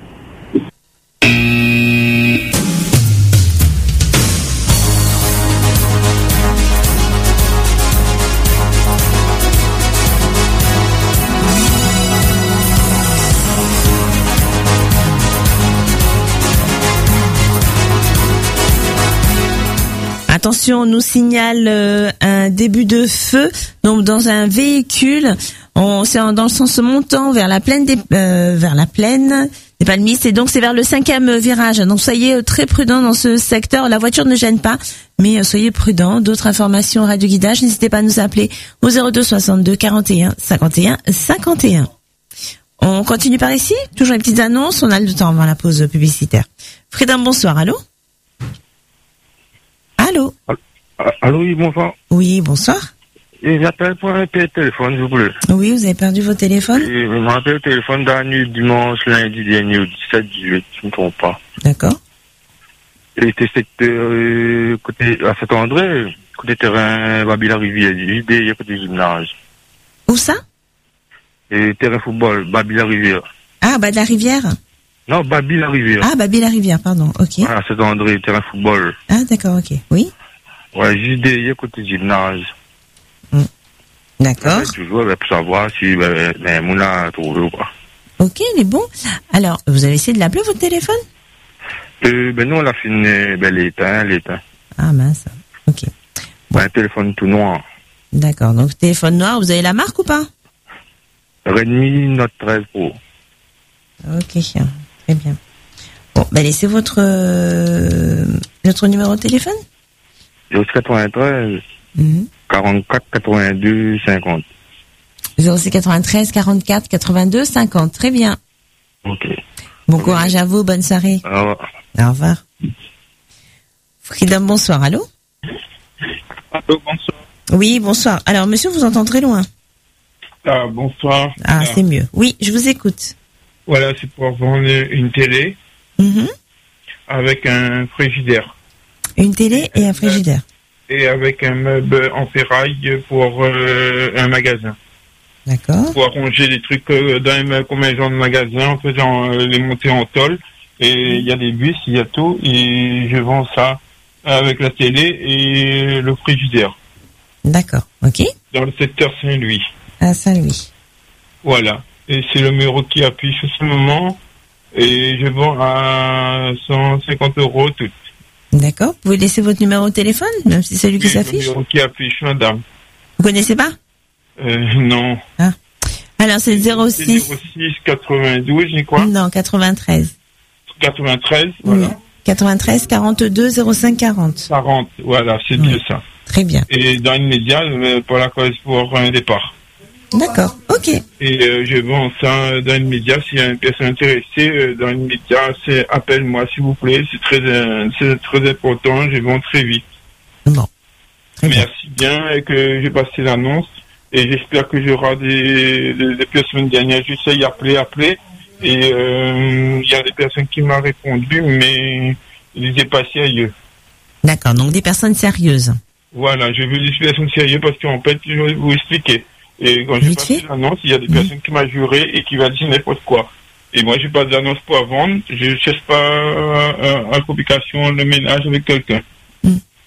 Attention, on nous signale euh, un début de feu donc dans un véhicule. On c'est dans le sens montant vers la plaine des euh, vers la plaine des Palmistes et donc c'est vers le cinquième virage. Donc soyez euh, très prudents dans ce secteur. La voiture ne gêne pas, mais euh, soyez prudents. D'autres informations Radio Guidage, n'hésitez pas à nous appeler au zéro deux soixante-deux quarante et un cinquante et un cinquante et un. On continue par ici. Toujours les petites annonces. On a le temps avant la pause publicitaire. Frédin, bonsoir. Allô. Allô. Allô, oui, bonsoir. Oui, bonsoir. Et j'appelle pour un téléphone, s'il vous plaît. Oui, vous avez perdu vos téléphones? Et je m'appelle le téléphone dans la nuit dimanche, lundi dernier, au dix-sept dix-huit, je ne me trompe pas. D'accord. Et c'était secteur, euh, côté, à Saint-André, côté terrain, Baby-la-Rivière, juste côté gymnase. Où ça? Et terrain football, Baby-la-Rivière. Ah, bas de la rivière? Non, Baby-la-Rivière. Ah, Baby-la-Rivière, pardon, ok. Voilà, Saint-André, terrain football. Ah, d'accord, ok. Oui? Ouais, juste derrière côté gymnase. Mm. D'accord. Ouais, toujours, pour savoir si, ben, ben, mon a trouvé ou pas. Ok, il est bon. Alors, vous avez essayé de l'appeler, votre téléphone? Euh, ben, nous, on l'a fini, ben, l'éteint, l'éteint. Ah, mince. Ok. Bon. Un téléphone tout noir. D'accord. Donc, téléphone noir, vous avez la marque ou pas? Redmi Note treize Pro. Ok. Très bien. Bon, ben, laissez votre, euh, votre numéro de téléphone? zéro six quatre-vingt-treize, mm-hmm. quarante-quatre, quatre-vingt-deux, cinquante. zéro six quatre-vingt-treize, quarante-quatre, quatre-vingt-deux, cinquante. Très bien. Ok. Bon courage à vous, bonne soirée. Au revoir. Au revoir. Freedom, bonsoir, allô? Allô, bonsoir. Oui, bonsoir. Alors, monsieur, vous entend très loin. Ah, bonsoir. Ah, ah. c'est mieux. Oui, je vous écoute. Voilà, c'est pour vendre une télé mm-hmm. avec un frigidaire. Une télé et un frigidaire. Et avec un meuble en ferraille pour euh, un magasin. D'accord. Pour arranger des trucs euh, dans les meubles comme un genre de magasin, en faisant euh, les monter en tôle. Et il y a des bus, il y a tout. Et je vends ça avec la télé et le frigidaire. D'accord, ok. Dans le secteur Saint-Louis. À Saint-Louis. Voilà. Et c'est le numéro qui appuie sur ce moment. Et je vends à cent cinquante euros tout. D'accord. Vous pouvez laisser votre numéro de téléphone, même si c'est celui qui oui, s'affiche? Le numéro qui affiche, madame. Vous connaissez pas? Euh, non. Ah. Alors, c'est le zéro six. zéro six quatre-vingt-douze, j'ai quoi? Non, quatre-vingt-treize. quatre-vingt-treize, voilà. Oui. quatre-vingt-treize, quarante-deux, zéro cinq, quarante. quarante, voilà, c'est oui. bien ça. Très bien. Et dans l'immédiat, pour la cause, pour un départ. D'accord, ok. Et euh, je vends ça dans l'immédiat. S'il y a une personne intéressée, euh, dans l'immédiat, c'est appelle-moi s'il vous plaît. C'est très, euh, c'est très important. Je vends très vite. Bon. Très Merci bien. bien et que j'ai passé l'annonce. Et j'espère que j'aurai des, des, des personnes dernières. J'essaye d'appeler, appeler. Et il euh, y a des personnes qui m'ont répondu, mais ils étaient pas sérieux. D'accord, donc des personnes sérieuses. Voilà, je veux des personnes sérieuses parce qu'en fait, je vais vous expliquer. Et quand j'ai passé l'annonce, il y a des mmh. personnes qui m'ont juré et qui vont dire n'importe quoi. Et moi, j'ai pas d'annonce pour vendre. Je cherche pas euh, en complication le ménage avec quelqu'un. Mmh.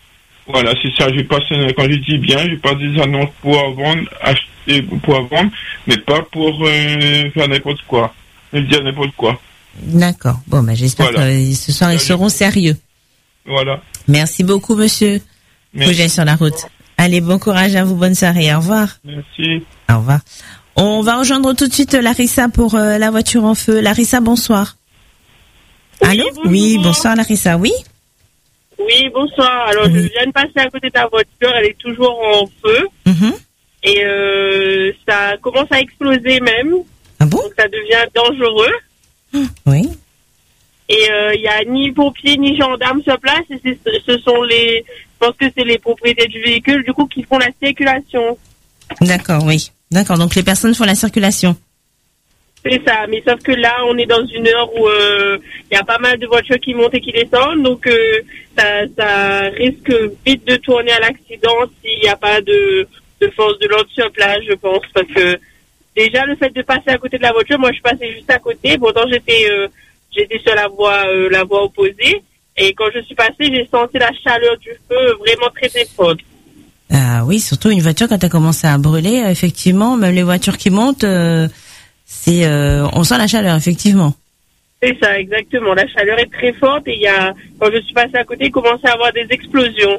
Voilà, c'est ça. Je passe, quand je dis bien, je passe des annonces pour vendre, acheter, pour vendre, mais pas pour euh, faire n'importe quoi. Ne dire n'importe quoi. D'accord. Bon, ben, j'espère Voilà. que ce soir, ils seront sérieux. Voilà. Merci beaucoup, monsieur. Faut que j'aille sur la route. Allez, bon courage à vous, bonne soirée. Au revoir. Merci. Au revoir. On va rejoindre tout de suite Larissa pour euh, la voiture en feu. Larissa, bonsoir. Oui, Allô? bonjour. Oui, bonsoir Larissa, oui. Oui, bonsoir. Alors, je viens de passer à côté de ta voiture, elle est toujours en feu. Mhm. Et euh, ça commence à exploser même. Ah bon? Donc, ça devient dangereux. Oui. Et il euh, n'y a ni pompiers ni gendarmes sur place. Et c'est, ce sont les, je pense que c'est les propriétaires du véhicule, du coup, qui font la circulation. D'accord, oui. D'accord, donc les personnes font la circulation. C'est ça, mais sauf que là, on est dans une heure où il euh, y a pas mal de voitures qui montent et qui descendent, donc euh, ça, ça risque vite de tourner à l'accident s'il n'y a pas de, de force de l'ordre sur place, je pense, parce que déjà le fait de passer à côté de la voiture, moi je passais juste à côté, pourtant j'étais euh, j'étais sur la voie euh, la voie opposée, et quand je suis passée, j'ai senti la chaleur du feu vraiment très très forte. Ah oui, surtout une voiture quand elle commence à brûler, euh, effectivement, même les voitures qui montent, euh, c'est, euh, on sent la chaleur, effectivement. C'est ça, exactement. La chaleur est très forte et il y a, quand je suis passée à côté, il commençait à avoir des explosions.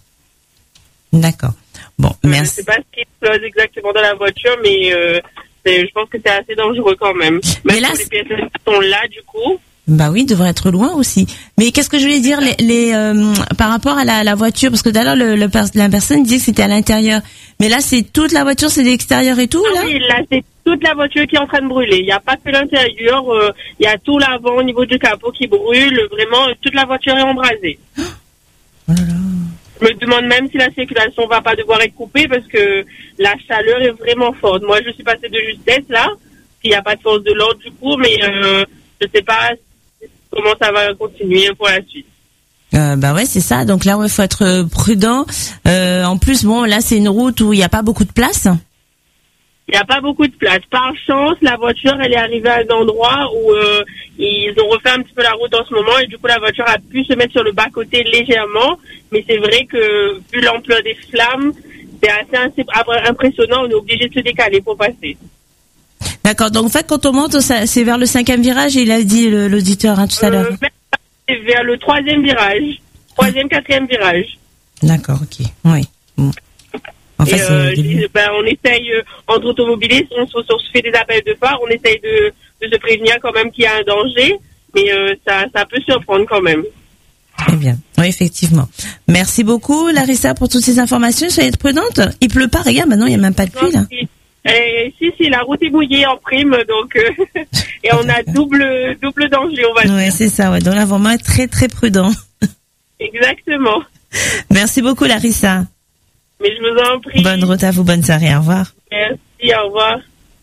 D'accord. Bon, Je merci. ne sais pas ce qui explose exactement dans la voiture, mais euh, c'est, je pense que c'est assez dangereux quand même. Même pour les personnes qui sont là, du coup. Bah oui, devrait être loin aussi. Mais qu'est-ce que je voulais dire les, les euh, par rapport à la, la voiture, parce que d'ailleurs le, le pers- la personne disait que c'était à l'intérieur, mais là c'est toute la voiture, c'est de l'extérieur et tout là. Ah oui, là c'est toute la voiture qui est en train de brûler. Il n'y a pas que l'intérieur, euh, il y a tout l'avant au niveau du capot qui brûle. Vraiment, toute la voiture est embrasée. Oh là là. Je me demande même si la circulation va pas devoir être coupée parce que la chaleur est vraiment forte. Moi, je suis passée de justesse là, s'il n'y a pas de force de l'ordre du coup, mais euh, je sais pas comment ça va continuer pour la suite. Euh, bah ouais, c'est ça. Donc là, il faut être prudent. Euh, en plus, bon, là, c'est une route où il n'y a pas beaucoup de place. Il n'y a pas beaucoup de place. Par chance, la voiture, elle est arrivée à un endroit où euh, ils ont refait un petit peu la route en ce moment et du coup, la voiture a pu se mettre sur le bas-côté légèrement. Mais c'est vrai que, vu l'ampleur des flammes, c'est assez, assez impressionnant. On est obligé de se décaler pour passer. D'accord. Donc en fait, quand on monte, ça, c'est vers le cinquième virage. Il a dit le, l'auditeur hein, tout à l'heure. Euh, c'est vers le troisième virage. Troisième, quatrième virage. D'accord, ok. Oui. Bon. En fait, et c'est euh, le début. ben, on essaye, euh, entre automobilistes, on, se- on se fait des appels de phare, on essaye de, de se prévenir quand même qu'il y a un danger, mais euh, ça, ça peut surprendre quand même. Très bien. Oui, effectivement. Merci beaucoup, Larissa, pour toutes ces informations. Soyez prudente. Il pleut pas, regarde, maintenant, il n'y a même pas de pluie, là. Et, si, si, la route est mouillée en prime, donc, euh, et on a double, double danger, on va dire. Ouais, c'est ça, ouais. Donc là, vraiment, être très, très prudent. Exactement. Merci beaucoup, Larissa. Mais je vous en prie. Bonne route à vous, bonne soirée. Au revoir. Merci, au revoir.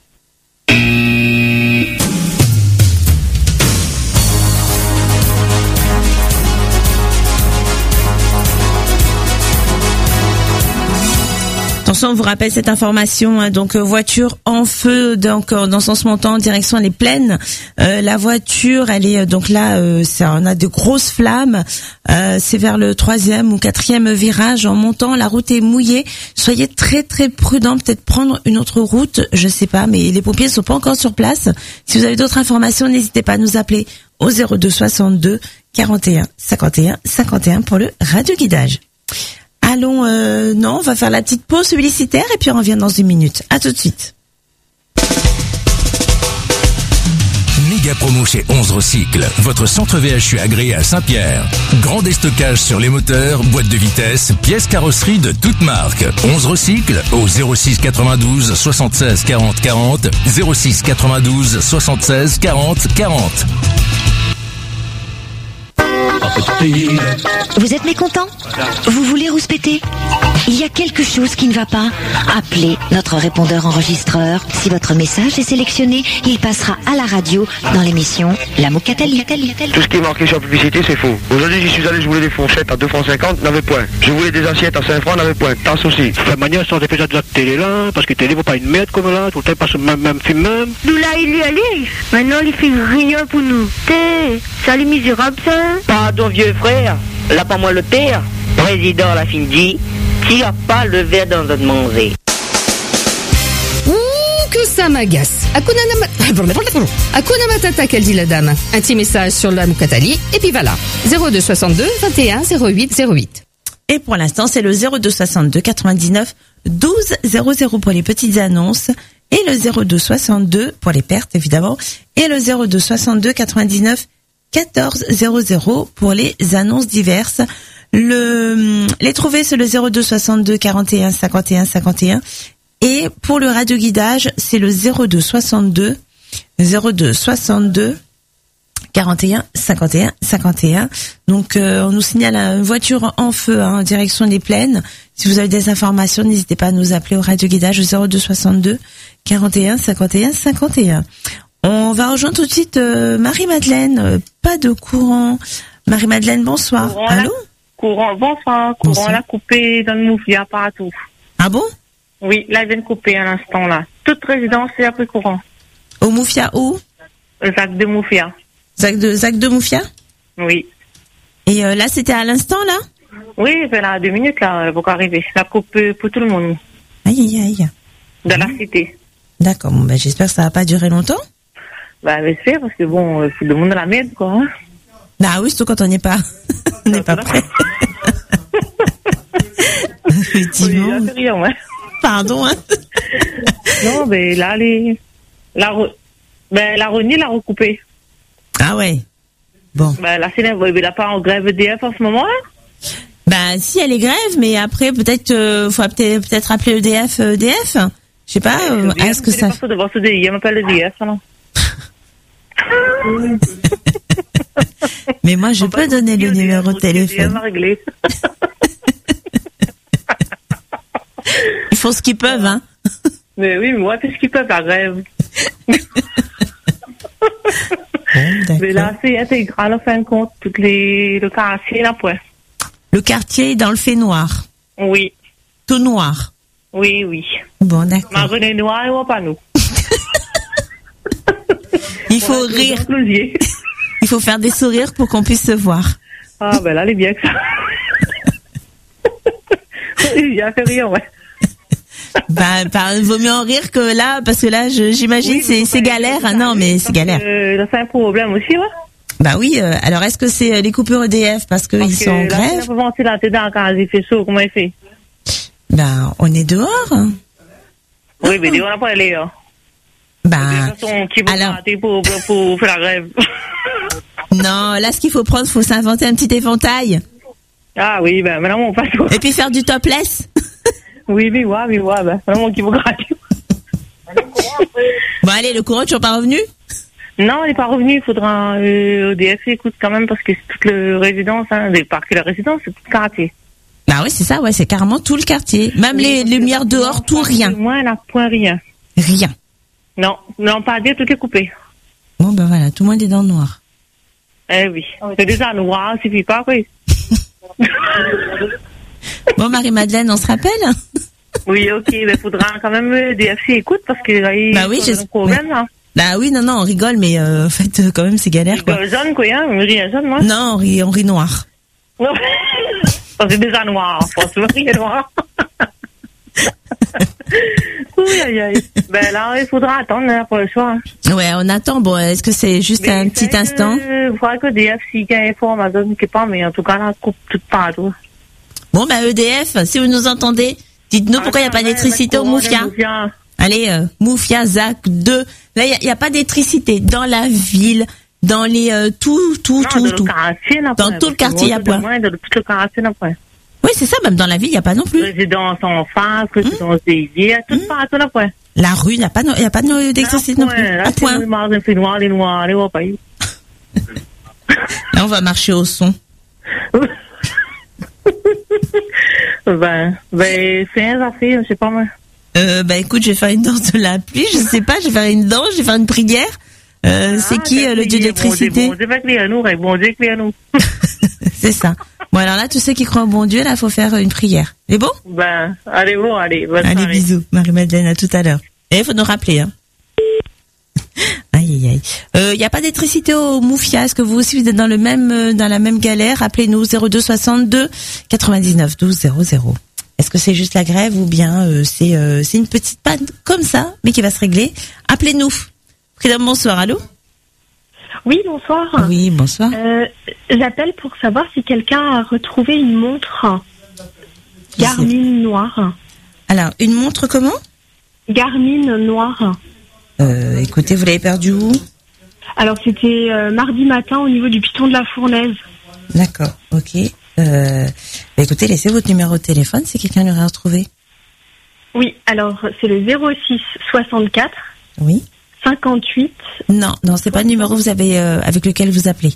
Attention, on vous rappelle cette information, hein, donc euh, voiture en feu, donc euh, dans sens montant en direction les plaines. Euh, la voiture, elle est euh, donc là, euh, ça, on a de grosses flammes. Euh, c'est vers le troisième ou quatrième virage en montant. La route est mouillée. Soyez très très prudents. Peut-être prendre une autre route, je sais pas, mais les pompiers ne sont pas encore sur place. Si vous avez d'autres informations, n'hésitez pas à nous appeler au zéro deux soixante-deux quarante et un cinquante et un cinquante et un pour le radioguidage. Allons, euh, non, on va faire la petite pause publicitaire et puis on revient dans une minute. À tout de suite. Méga promo chez onze Recycle, votre centre V H U agréé à Saint-Pierre. Grand déstockage sur les moteurs, boîtes de vitesse, pièces carrosserie de toutes marques. onze Recycle au zéro six quatre-vingt-douze soixante-seize quarante quarante, zéro six quatre-vingt-douze soixante-seize quarante quarante. Vous êtes mécontent? Vous voulez rouspéter? Il y a quelque chose qui ne va pas? Appelez notre répondeur enregistreur. Si votre message est sélectionné, il passera à la radio dans l'émission La Mocatali. Tout ce qui est marqué sur la publicité, c'est faux. Aujourd'hui, j'y suis allé, je voulais des fourchettes à deux francs cinquante, n'avait point. Je voulais des assiettes à cinq francs, n'avait point. Tasse aussi. De toute manière, sans déjà de la télé là, parce que télé vaut pas une merde comme là, tout le temps passe le même, même film même. Nous là, il y allait. Maintenant, il fait rien pour nous. T'es, ça les misérables, ça. Pardon, vieux frère. Là, pas moi le terre. président la fin dit, qui a pas le verre dans notre manger. Ouh, que ça m'agace. Hakuna Mat- Hakuna Matata, qu'elle dit la dame. Un petit message sur la Moukatali, et puis voilà. zéro deux soixante-deux vingt et un zéro huit zéro huit. Et pour l'instant, c'est le zéro deux soixante-deux quatre-vingt-dix-neuf douze zéro zéro pour les petites annonces et le zéro deux soixante-deux pour les pertes, évidemment, et le zéro deux soixante-deux quatre-vingt-dix-neuf quatorze zéro zéro pour les annonces diverses. Le, les trouver, c'est le zéro deux soixante-deux quarante et un cinquante et un cinquante et un. Et pour le radioguidage, c'est le zéro deux soixante-deux zéro deux soixante-deux quarante et un cinquante et un cinquante et un. Donc euh, on nous signale une voiture en feu hein, en direction des plaines. Si vous avez des informations, n'hésitez pas à nous appeler au radioguidage au zéro deux soixante-deux quarante et un cinquante et un cinquante et un. On va rejoindre tout de suite euh, Marie-Madeleine. Euh, pas de courant. Marie-Madeleine, bonsoir. Courant Allô? Courant, bonsoir. Courant, Bonsoir. l'a coupé dans le Moufia partout. Ah bon? Oui, là, il vient de couper à l'instant, là. Toute résidence, c'est après courant. Au Moufia où? Zac de Moufia. Zac de, Zac de Moufia? Oui. Et euh, là, c'était à l'instant, là? Oui, c'est là, deux minutes, là, pour arriver. La coupe pour tout le monde. Aïe, aïe, aïe. Dans la cité. D'accord, bon, ben, j'espère que ça va pas durer longtemps. Bah, j'espère, parce que bon, euh, c'est le monde de la merde, quoi. Hein. Ah oui, surtout quand on n'est pas, on n'est pas prêt. Effectivement. Oui, rien, ouais. Pardon, hein. Non, mais là, les, la, re... ben, la Reni l'a recoupé. Ah ouais. Bon. Ben, la Sénève, il n'a pas en grève E D F en ce moment, là? Bah, si, elle est grève, mais après, peut-être, euh, faut peut-être, peut-être appeler E D F, E D F. Je sais pas, euh, est-ce que ça... Je devant ce D I, il m'appelle E D F, non? Mais moi, je peux donner le numéro de téléphone. Ils font ce qu'ils peuvent, hein. Mais oui, mais moi, tout ce qu'ils peuvent, la grève. Mais là, c'est intégral, en fin de compte, toutes les, le quartier, là, point. Le quartier est dans le fait noir. Oui. Tout noir. Oui, oui. Bon, d'accord. Marine est noire et moi, pas nous. Il faut rire. Il faut faire des sourires pour qu'on puisse se voir. Ah, ben là, elle est bien que ça. Il a fait rire, ouais. Bah, bah, vaut mieux en rire que là, parce que là, je, j'imagine, oui, c'est, c'est galère. Ah non, mais c'est galère. Euh, c'est un problème aussi, ouais. Bah oui, euh, alors est-ce que c'est euh, les coupures E D F parce qu'ils sont en grève? Là, on là, t'es dans quand il fait chaud, comment il fait? Bah, on est dehors. Hein. Oui, mais on n'a pas aller, hein. Bah, qui alors... pour, pour, pour faire la grève. Non, là, ce qu'il faut prendre, faut s'inventer un petit éventail. Ah oui, ben, maintenant, on passe. Et puis faire du topless. Oui, mais ouais, mais ouais, ben, vraiment, qui vaut gratter. Bon, allez, le courant, toujours pas revenu? Non, il n'est pas revenu. Il faudra, euh, E D F écoute quand même, parce que c'est toute la résidence, hein, des parcs et la résidence, c'est tout le quartier. Bah oui, c'est ça, ouais, c'est carrément tout le quartier. Même oui, les lumières dehors, tout, rien. Moi, elle a point rien. Rien. Non, non, pas à dire, tout est coupé. Bon, ben voilà, tout le monde est dans le noir. Eh oui. C'est déjà noir, ça suffit pas, oui. Bon, Marie-Madeleine, on se rappelle? Oui, ok, mais il faudra quand même E D F écoute, parce que là, il y a bah oui, un problème, là. Bah oui, non, non, on rigole, mais euh, en fait, quand même, c'est galère, quoi. On jaune, quoi, hein, on rit un jaune, moi. Non, on rit, on rit noir. C'est déjà noir, franchement, il est noir. Oui, aïe, aïe. Ben là, il faudra attendre hein, pour le choix. Ouais, on attend. Bon, est-ce que c'est juste mais un petit instant? Il faudra que E D F, s'il y a une information, je sais pas, mais en tout cas, là, coupe tout partout. Bon, ben E D F, si vous nous entendez, dites-nous ah, pourquoi il n'y a pas d'électricité au Moufia. Allez, euh, Moufia, Zac deux. Là, il n'y a, a pas d'électricité dans la ville, dans les... Euh, tout, tout, non, tout, dans tout. Le quartier, là, dans tout le quartier, il y a pas. Dans tout le quartier, là, après. Oui, c'est ça, même dans la ville, il n'y a pas non plus. Résidence en face, résidence des îles, tout partout, là, point. La rue, il n'y a pas, il y a pas d'électricité non plus. Là, point. Les noirs, les noirs, les noirs, les noirs, pays. Là, on va marcher au son. ben, ben, c'est un affaire, je sais pas, moi. Euh, ben, écoute, je vais faire une danse de la pluie, je sais pas, je vais faire une danse, je vais faire une prière. Euh, ah, c'est qui, euh, le dieu d'électricité? Bon Dieu, bon Dieu, nous, bon Dieu, éclaire nous. C'est ça. Bon, alors là, tous ceux qui croient au bon Dieu, là, faut faire une prière. C'est bon? Ben, allez, bon, allez. Bonne allez, soirée. Bisous, Marie-Madeleine, à tout à l'heure. Et il faut nous rappeler, hein. Aïe, aïe, aïe, aïe. Euh, il n'y a pas d'électricité au Moufia. Est-ce que vous aussi vous êtes dans le même, euh, dans la même galère? Appelez-nous zéro deux soixante-deux quatre-vingt-dix-neuf douze zéro zéro. Est-ce que c'est juste la grève ou bien euh, c'est euh, c'est une petite panne comme ça, mais qui va se régler? Appelez-nous. Président, bonsoir, allô? Oui, bonsoir. Oui, bonsoir. Euh, j'appelle pour savoir si quelqu'un a retrouvé une montre Garmin noire. Alors, une montre comment? Garmin noire. Euh, écoutez, vous l'avez perdu où? Alors, c'était euh, mardi matin au niveau du piton de la Fournaise. D'accord, ok. Euh, bah écoutez, laissez votre numéro de téléphone si quelqu'un l'aurait retrouvé. Oui, alors c'est le zéro six soixante-quatre. Oui. cinquante-huit. Non, non, c'est pas le numéro que vous avez euh, avec lequel vous appelez.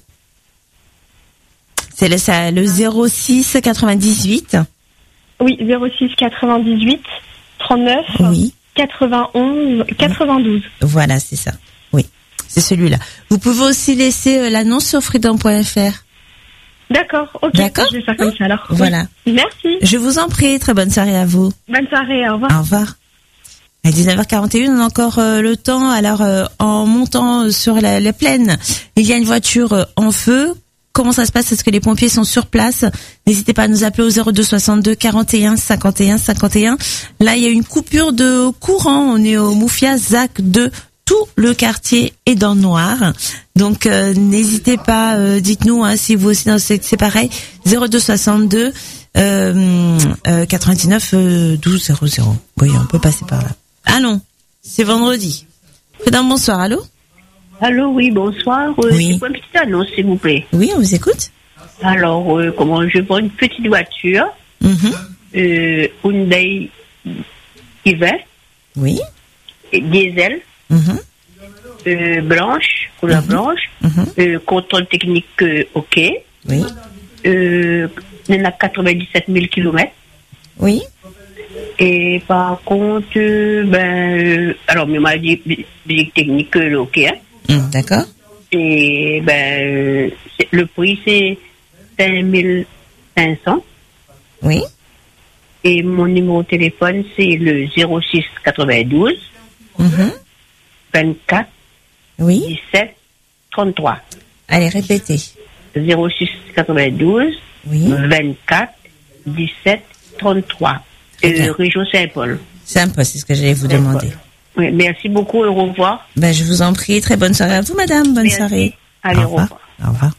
C'est le, ça, le zéro six quatre-vingt-dix-huit. Oui, zéro six quatre-vingt-dix-huit trente-neuf. Oui. quatre-vingt-onze quatre-vingt-douze. Voilà, c'est ça. Oui, c'est celui-là. Vous pouvez aussi laisser euh, l'annonce sur freedom point f r. D'accord, ok. D'accord. Je vais faire comme ça alors. Voilà. Oui. Merci. Je vous en prie, très bonne soirée à vous. Bonne soirée, au revoir. Au revoir. À dix-neuf heures quarante et un, on a encore euh, le temps. Alors, euh, en montant sur la, la plaine, il y a une voiture euh, en feu. Comment ça se passe? Est-ce que les pompiers sont sur place? N'hésitez pas à nous appeler au zéro deux soixante-deux quarante et un cinquante et un cinquante et un. Là, il y a une coupure de courant. On est au Moufia, Zac deux. Tout le quartier est dans le noir. Donc, euh, n'hésitez pas, euh, dites-nous hein, si vous aussi dans c'est, c'est pareil. zéro deux soixante-deux euh, euh, quatre-vingt-dix-neuf douze zéro zéro. Oui, on peut passer par là. Ah non, c'est vendredi. Président, bonsoir, allô? Allô, oui, bonsoir. Euh, Oui. C'est quoi une petite annonce, s'il vous plaît? Oui, on vous écoute. Alors, euh, comment je vends une petite voiture, Mhm. euh, Hyundai Iver, Oui. et diesel, Mhm. euh, blanche, couleur blanche, Mhm. euh, contrôle technique euh, OK, Oui. euh, il y en a quatre-vingt-dix-sept mille kilomètres. Oui. Et par contre, euh, ben, euh, alors, mais m'a dit musique technique euh, OK, hein. Hum, d'accord. Et ben, euh, c'est- le prix c'est cinq mille cinq cents. Oui. Et mon numéro de téléphone c'est le zéro six quatre-vingt-douze Mhm. vingt-quatre Oui. dix-sept trente-trois. Allez, répétez. zéro six quatre-vingt-douze Oui. vingt-quatre dix-sept trente-trois. Euh, région Saint-Paul. Sympa, c'est ce que j'allais vous demander. Oui, merci beaucoup et au revoir. Ben, je vous en prie. Très bonne soirée à vous, madame. Bonne Merci. soirée. Allez, au au revoir. Au revoir.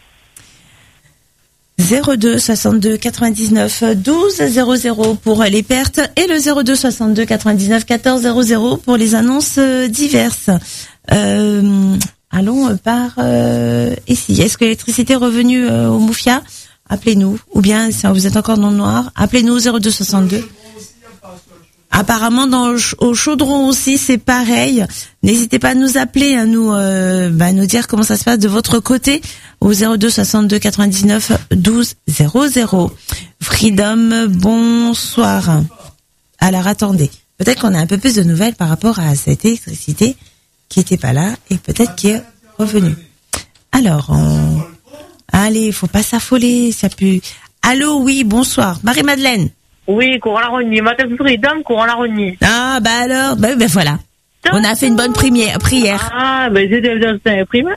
zéro deux soixante-deux quatre-vingt-dix-neuf douze zéro zéro pour les pertes et le zéro deux soixante-deux quatre-vingt-dix-neuf quatorze zéro zéro pour les annonces euh, diverses. Euh, allons par euh, ici. Est-ce que l'électricité est revenue euh, au Moufia? Appelez-nous. Ou bien, si vous êtes encore dans le noir, appelez-nous au zéro deux soixante-deux. Apparemment, dans le ch- au Chaudron aussi, c'est pareil. N'hésitez pas à nous appeler, à nous, euh, bah, nous dire comment ça se passe de votre côté au zéro deux soixante-deux quatre-vingt-dix-neuf douze zéro zéro. Freedom, bonsoir. Alors, attendez. Peut-être qu'on a un peu plus de nouvelles par rapport à cette électricité qui était pas là et peut-être qui est revenue. Alors, on... allez, faut pas s'affoler, ça pue. Allô, oui, bonsoir. Marie-Madeleine. Oui, courant la Rogny. Madame Freedom, courant la Rogny. Ah, bah alors, bah, ben voilà. On a fait une bonne prière. prière. Ah, ben c'était bien un primaire.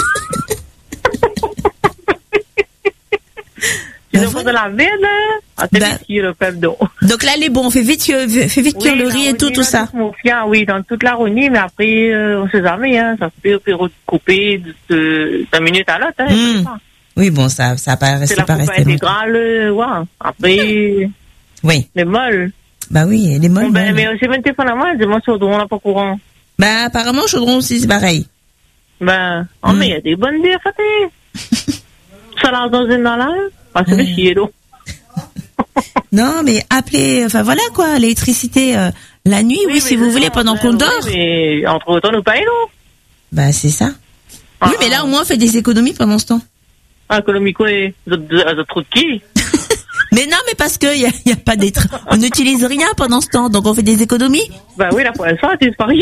Tu nous fais de la merde, hein? Ah, t'es vite cuire le peuple d'eau. Donc là, les bons, on fait vite, cuire- fait vite cuire le riz et tout, tout ça. Oui, dans toute la Rogny, mais après, euh, on sait jamais, hein. Ça se peut, peut recouper de cinq minutes à l'autre, hein. Hmm. Oui, bon, ça, ça a pas C'est resté, la pas coupe resté longtemps. intégrale, euh, ouais. Après, Oui. les molles. Bah oui, elle est molle. Bon, ben, molle. mais c'est même téléphone à moi, je demande sur on n'a pas courant. Bah, apparemment, Chaudron aussi, c'est pareil. Ben, oh, mais il y a des bonnes bières, fatigues. Ça l'a dans une dans la, ah, c'est le chier, l'eau. Non, mais appelez, enfin voilà quoi, l'électricité, euh, la nuit, oui, si vous voulez, pendant qu'on dort. Mais entre temps, nous payons, l'eau. Bah, c'est ça. Oui, mais là, au moins, on fait des économies pendant ce temps. Ah, économie quoi, les autres trous de qui? Mais non, mais parce que y a, y a pas des tr- on n'utilise rien pendant ce temps, donc on fait des économies. Ben oui, la poisson a disparu.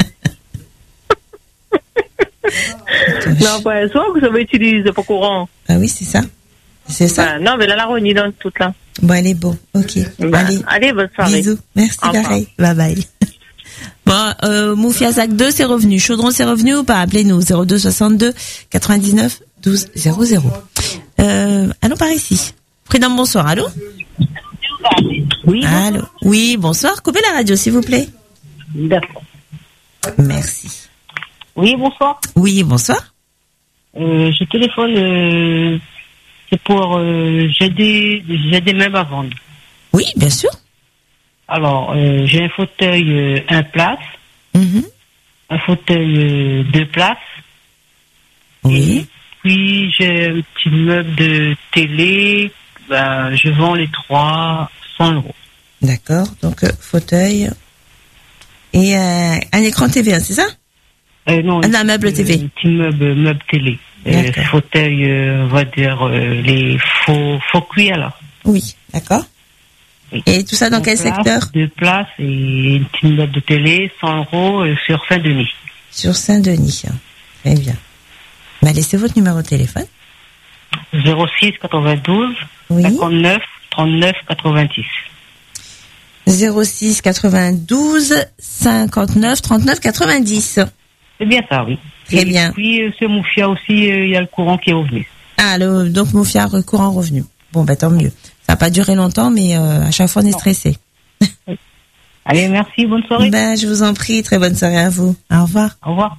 La poisson, vous avez utilisé pas courant. Ah oui, c'est ça. C'est ça. Ben, non, mais là, la Rogny dans toute là. Bon, allez, bon, ok. Ben, allez, allez, bonne soirée. bisous. Merci, Au revoir. pareil. Bye bye. Bon, euh, Moufia Zac deux, c'est revenu. Chaudron, c'est revenu ou pas? Appelez-nous, zéro deux soixante-deux quatre-vingt-dix-neuf douze zéro zéro. Euh, allô, par ici. Freedom, bonsoir, allô? Oui. Allô? Oui, bonsoir. Coupez la radio, s'il vous plaît. D'accord. Merci. Oui, bonsoir. Oui, bonsoir. Euh, je téléphone, euh, c'est pour, euh, j'ai des, j'ai des meubles à vendre. Oui, bien sûr. Alors, euh, j'ai un fauteuil euh, un place, mm-hmm. un fauteuil euh, deux places. Oui. Et puis, j'ai un petit meuble de télé. Ben, je vends les trois cent euros. D'accord. Donc, euh, fauteuil et euh, un écran T V, hein, c'est ça? Euh, non. Un, un meuble T V. Un petit meuble, meuble télé. Euh, fauteuil, euh, on va dire, euh, les faux, faux cuits, alors. Oui, d'accord. Oui. Et tout ça dans Deux quel places, secteur? Deux places et une petite meuble de télé, cent euros euh, sur Saint-Denis. Sur Saint-Denis. Très bien. Bah, laissez votre numéro de téléphone. zéro six quatre-vingt-douze Oui. cinquante-neuf trente-neuf quatre-vingt-dix. zéro six quatre-vingt-douze cinquante-neuf trente-neuf quatre-vingt-dix. C'est bien ça, oui. Très et bien. Puis, euh, ce Moufia aussi, il euh, y a le courant qui est revenu. Ah, le, donc Moufia, courant revenu. Bon, bah, tant mieux. Ça n'a pas duré longtemps, mais euh, à chaque fois, on est stressé. Allez, merci, bonne soirée. Ben, je vous en prie, très bonne soirée à vous. Au revoir. Au revoir.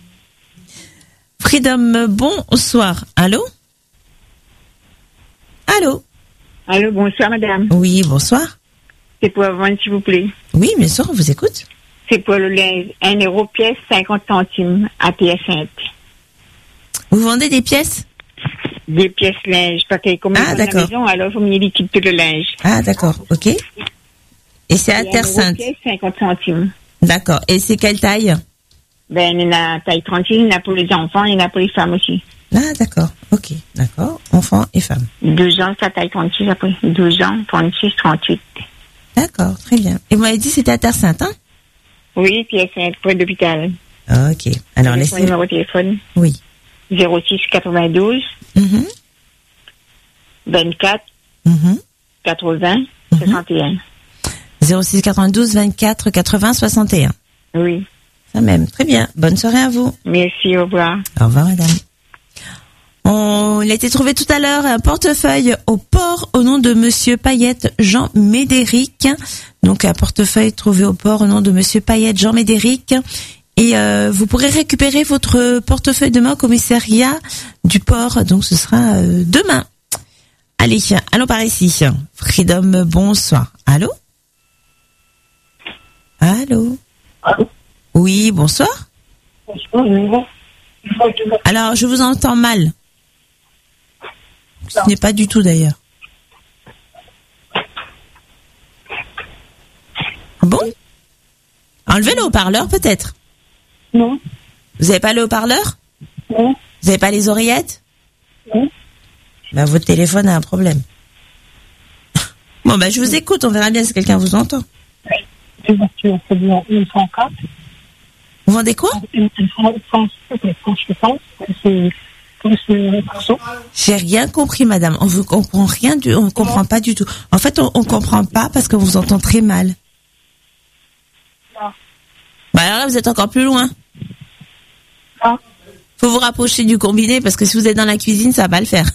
Freedom, bonsoir. Allô? Allô? Allô, bonsoir, madame. Oui, bonsoir. C'est pour vendre, s'il vous plaît. Oui, bien sûr, on vous écoute. C'est pour le linge. Un euro pièce, cinquante centimes à pièce simple. Vous vendez des pièces? Des pièces linge. Parce que comme ah, à la maison, alors vous me liquide tout le linge. Ah, d'accord, ok. Et c'est à Terre Sainte? Un euro pièce, cinquante centimes. D'accord. Et c'est quelle taille? Ben, il y en a taille trente-six, il y en a pour les enfants, il y en a pour les femmes aussi. Ah, d'accord, ok, d'accord. Enfants et femmes. douze ans, ça taille trente-six après. douze ans, trente-six, trente-huit. D'accord, très bien. Et vous m'avez dit que c'était à Terre Sainte, hein? Oui, puis c'est près de l'hôpital. Ok. Alors, laissez... Mon numéro de téléphone? Oui. zéro six quatre-vingt-douze mm-hmm. vingt-quatre mm-hmm. quatre-vingts mm-hmm. soixante et un. zéro six quatre-vingt-douze vingt-quatre quatre-vingts soixante et un. Oui. Ça même. Très bien. Bonne soirée à vous. Merci, au revoir. Au revoir, madame. On il a été trouvé tout à l'heure un portefeuille au port au nom de monsieur Payette Jean Médéric. Donc un portefeuille trouvé au port au nom de monsieur Payette Jean Médéric. Et euh, vous pourrez récupérer votre portefeuille demain au commissariat du port. Donc ce sera euh, demain. Allez, allons par ici. Freedom, bonsoir. Allô? Allô? Allô? Oui, bonsoir. Alors, je vous entends mal. Ce n'est pas du tout d'ailleurs. Bon? Enlevez le haut-parleur peut-être. Non. Vous n'avez pas le haut-parleur? Non. Vous n'avez pas les oreillettes? Non. Ben, votre téléphone a un problème. Bon, ben, je vous écoute, on verra bien si quelqu'un vous entend. Une voiture, c'est bien une cent quatre. Vous vendez quoi? Une cent c'est plus le morceau. J'ai rien compris, madame. On ne comprend rien du, on comprend pas du tout. En fait, on, on comprend pas parce qu'on vous entend très mal. Non. Bah alors là, vous êtes encore plus loin. Non. Faut vous rapprocher du combiné parce que si vous êtes dans la cuisine, ça va pas le faire.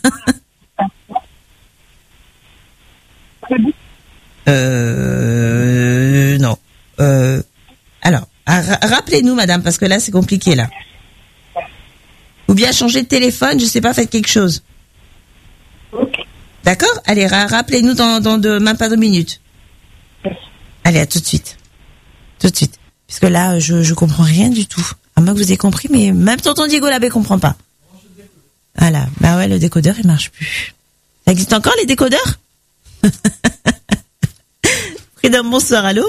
euh, non. Euh, alors, ra- rappelez-nous, madame, parce que là, c'est compliqué, là. Ou bien changer de téléphone, je sais pas, faites quelque chose. Okay. D'accord? Allez, ra- rappelez-nous dans, dans de, même pas deux minutes. Yes. Allez, à tout de suite. Tout de suite. Puisque là, je, je comprends rien du tout. À moins que vous ayez compris, mais même tonton Diego Labbé comprend pas. Voilà. Bah ouais, le décodeur, il marche plus. Ça existe encore, les décodeurs? Freedom, bonsoir, allô?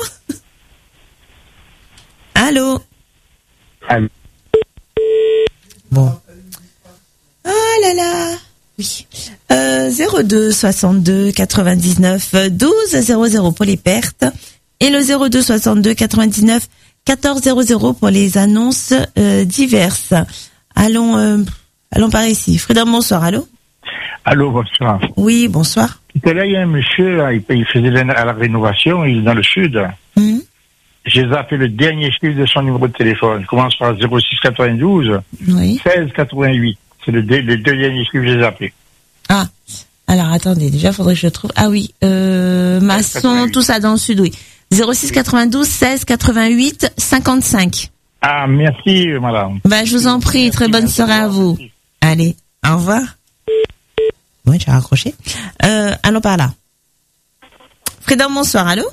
Allô? Allô? Bon. Oh là là. Oui. Euh, zéro deux soixante-deux quatre-vingt-dix-neuf douze zéro zéro pour les pertes et le zéro deux soixante-deux quatre-vingt-dix-neuf quatorze zéro zéro pour les annonces euh, diverses. Allons, euh, allons par ici. Freedom, bonsoir, allô? Allô, bonsoir. Oui, bonsoir. Tout à l'heure, il y a un monsieur, là, il, il faisait la, la rénovation, il est dans le sud. Mmh. j'ai zappé le dernier chiffre de son numéro de téléphone. Je commence par zéro six quatre-vingt-douze, Oui. seize quatre-vingt-huit. C'est le, dé- les deux derniers chiffres que j'ai zappés. Ah, alors attendez, déjà faudrait que je trouve. Ah oui, euh, maçon, tout ça dans le sud, oui. zéro six quatre-vingt-douze, seize quatre-vingt-huit, cinquante-cinq. Ah, merci, madame. Bah, je vous en prie, très bonne soirée à vous. Allez, au revoir. Oui, j'ai raccroché. Euh, allons par là. Freedom, bonsoir, allô?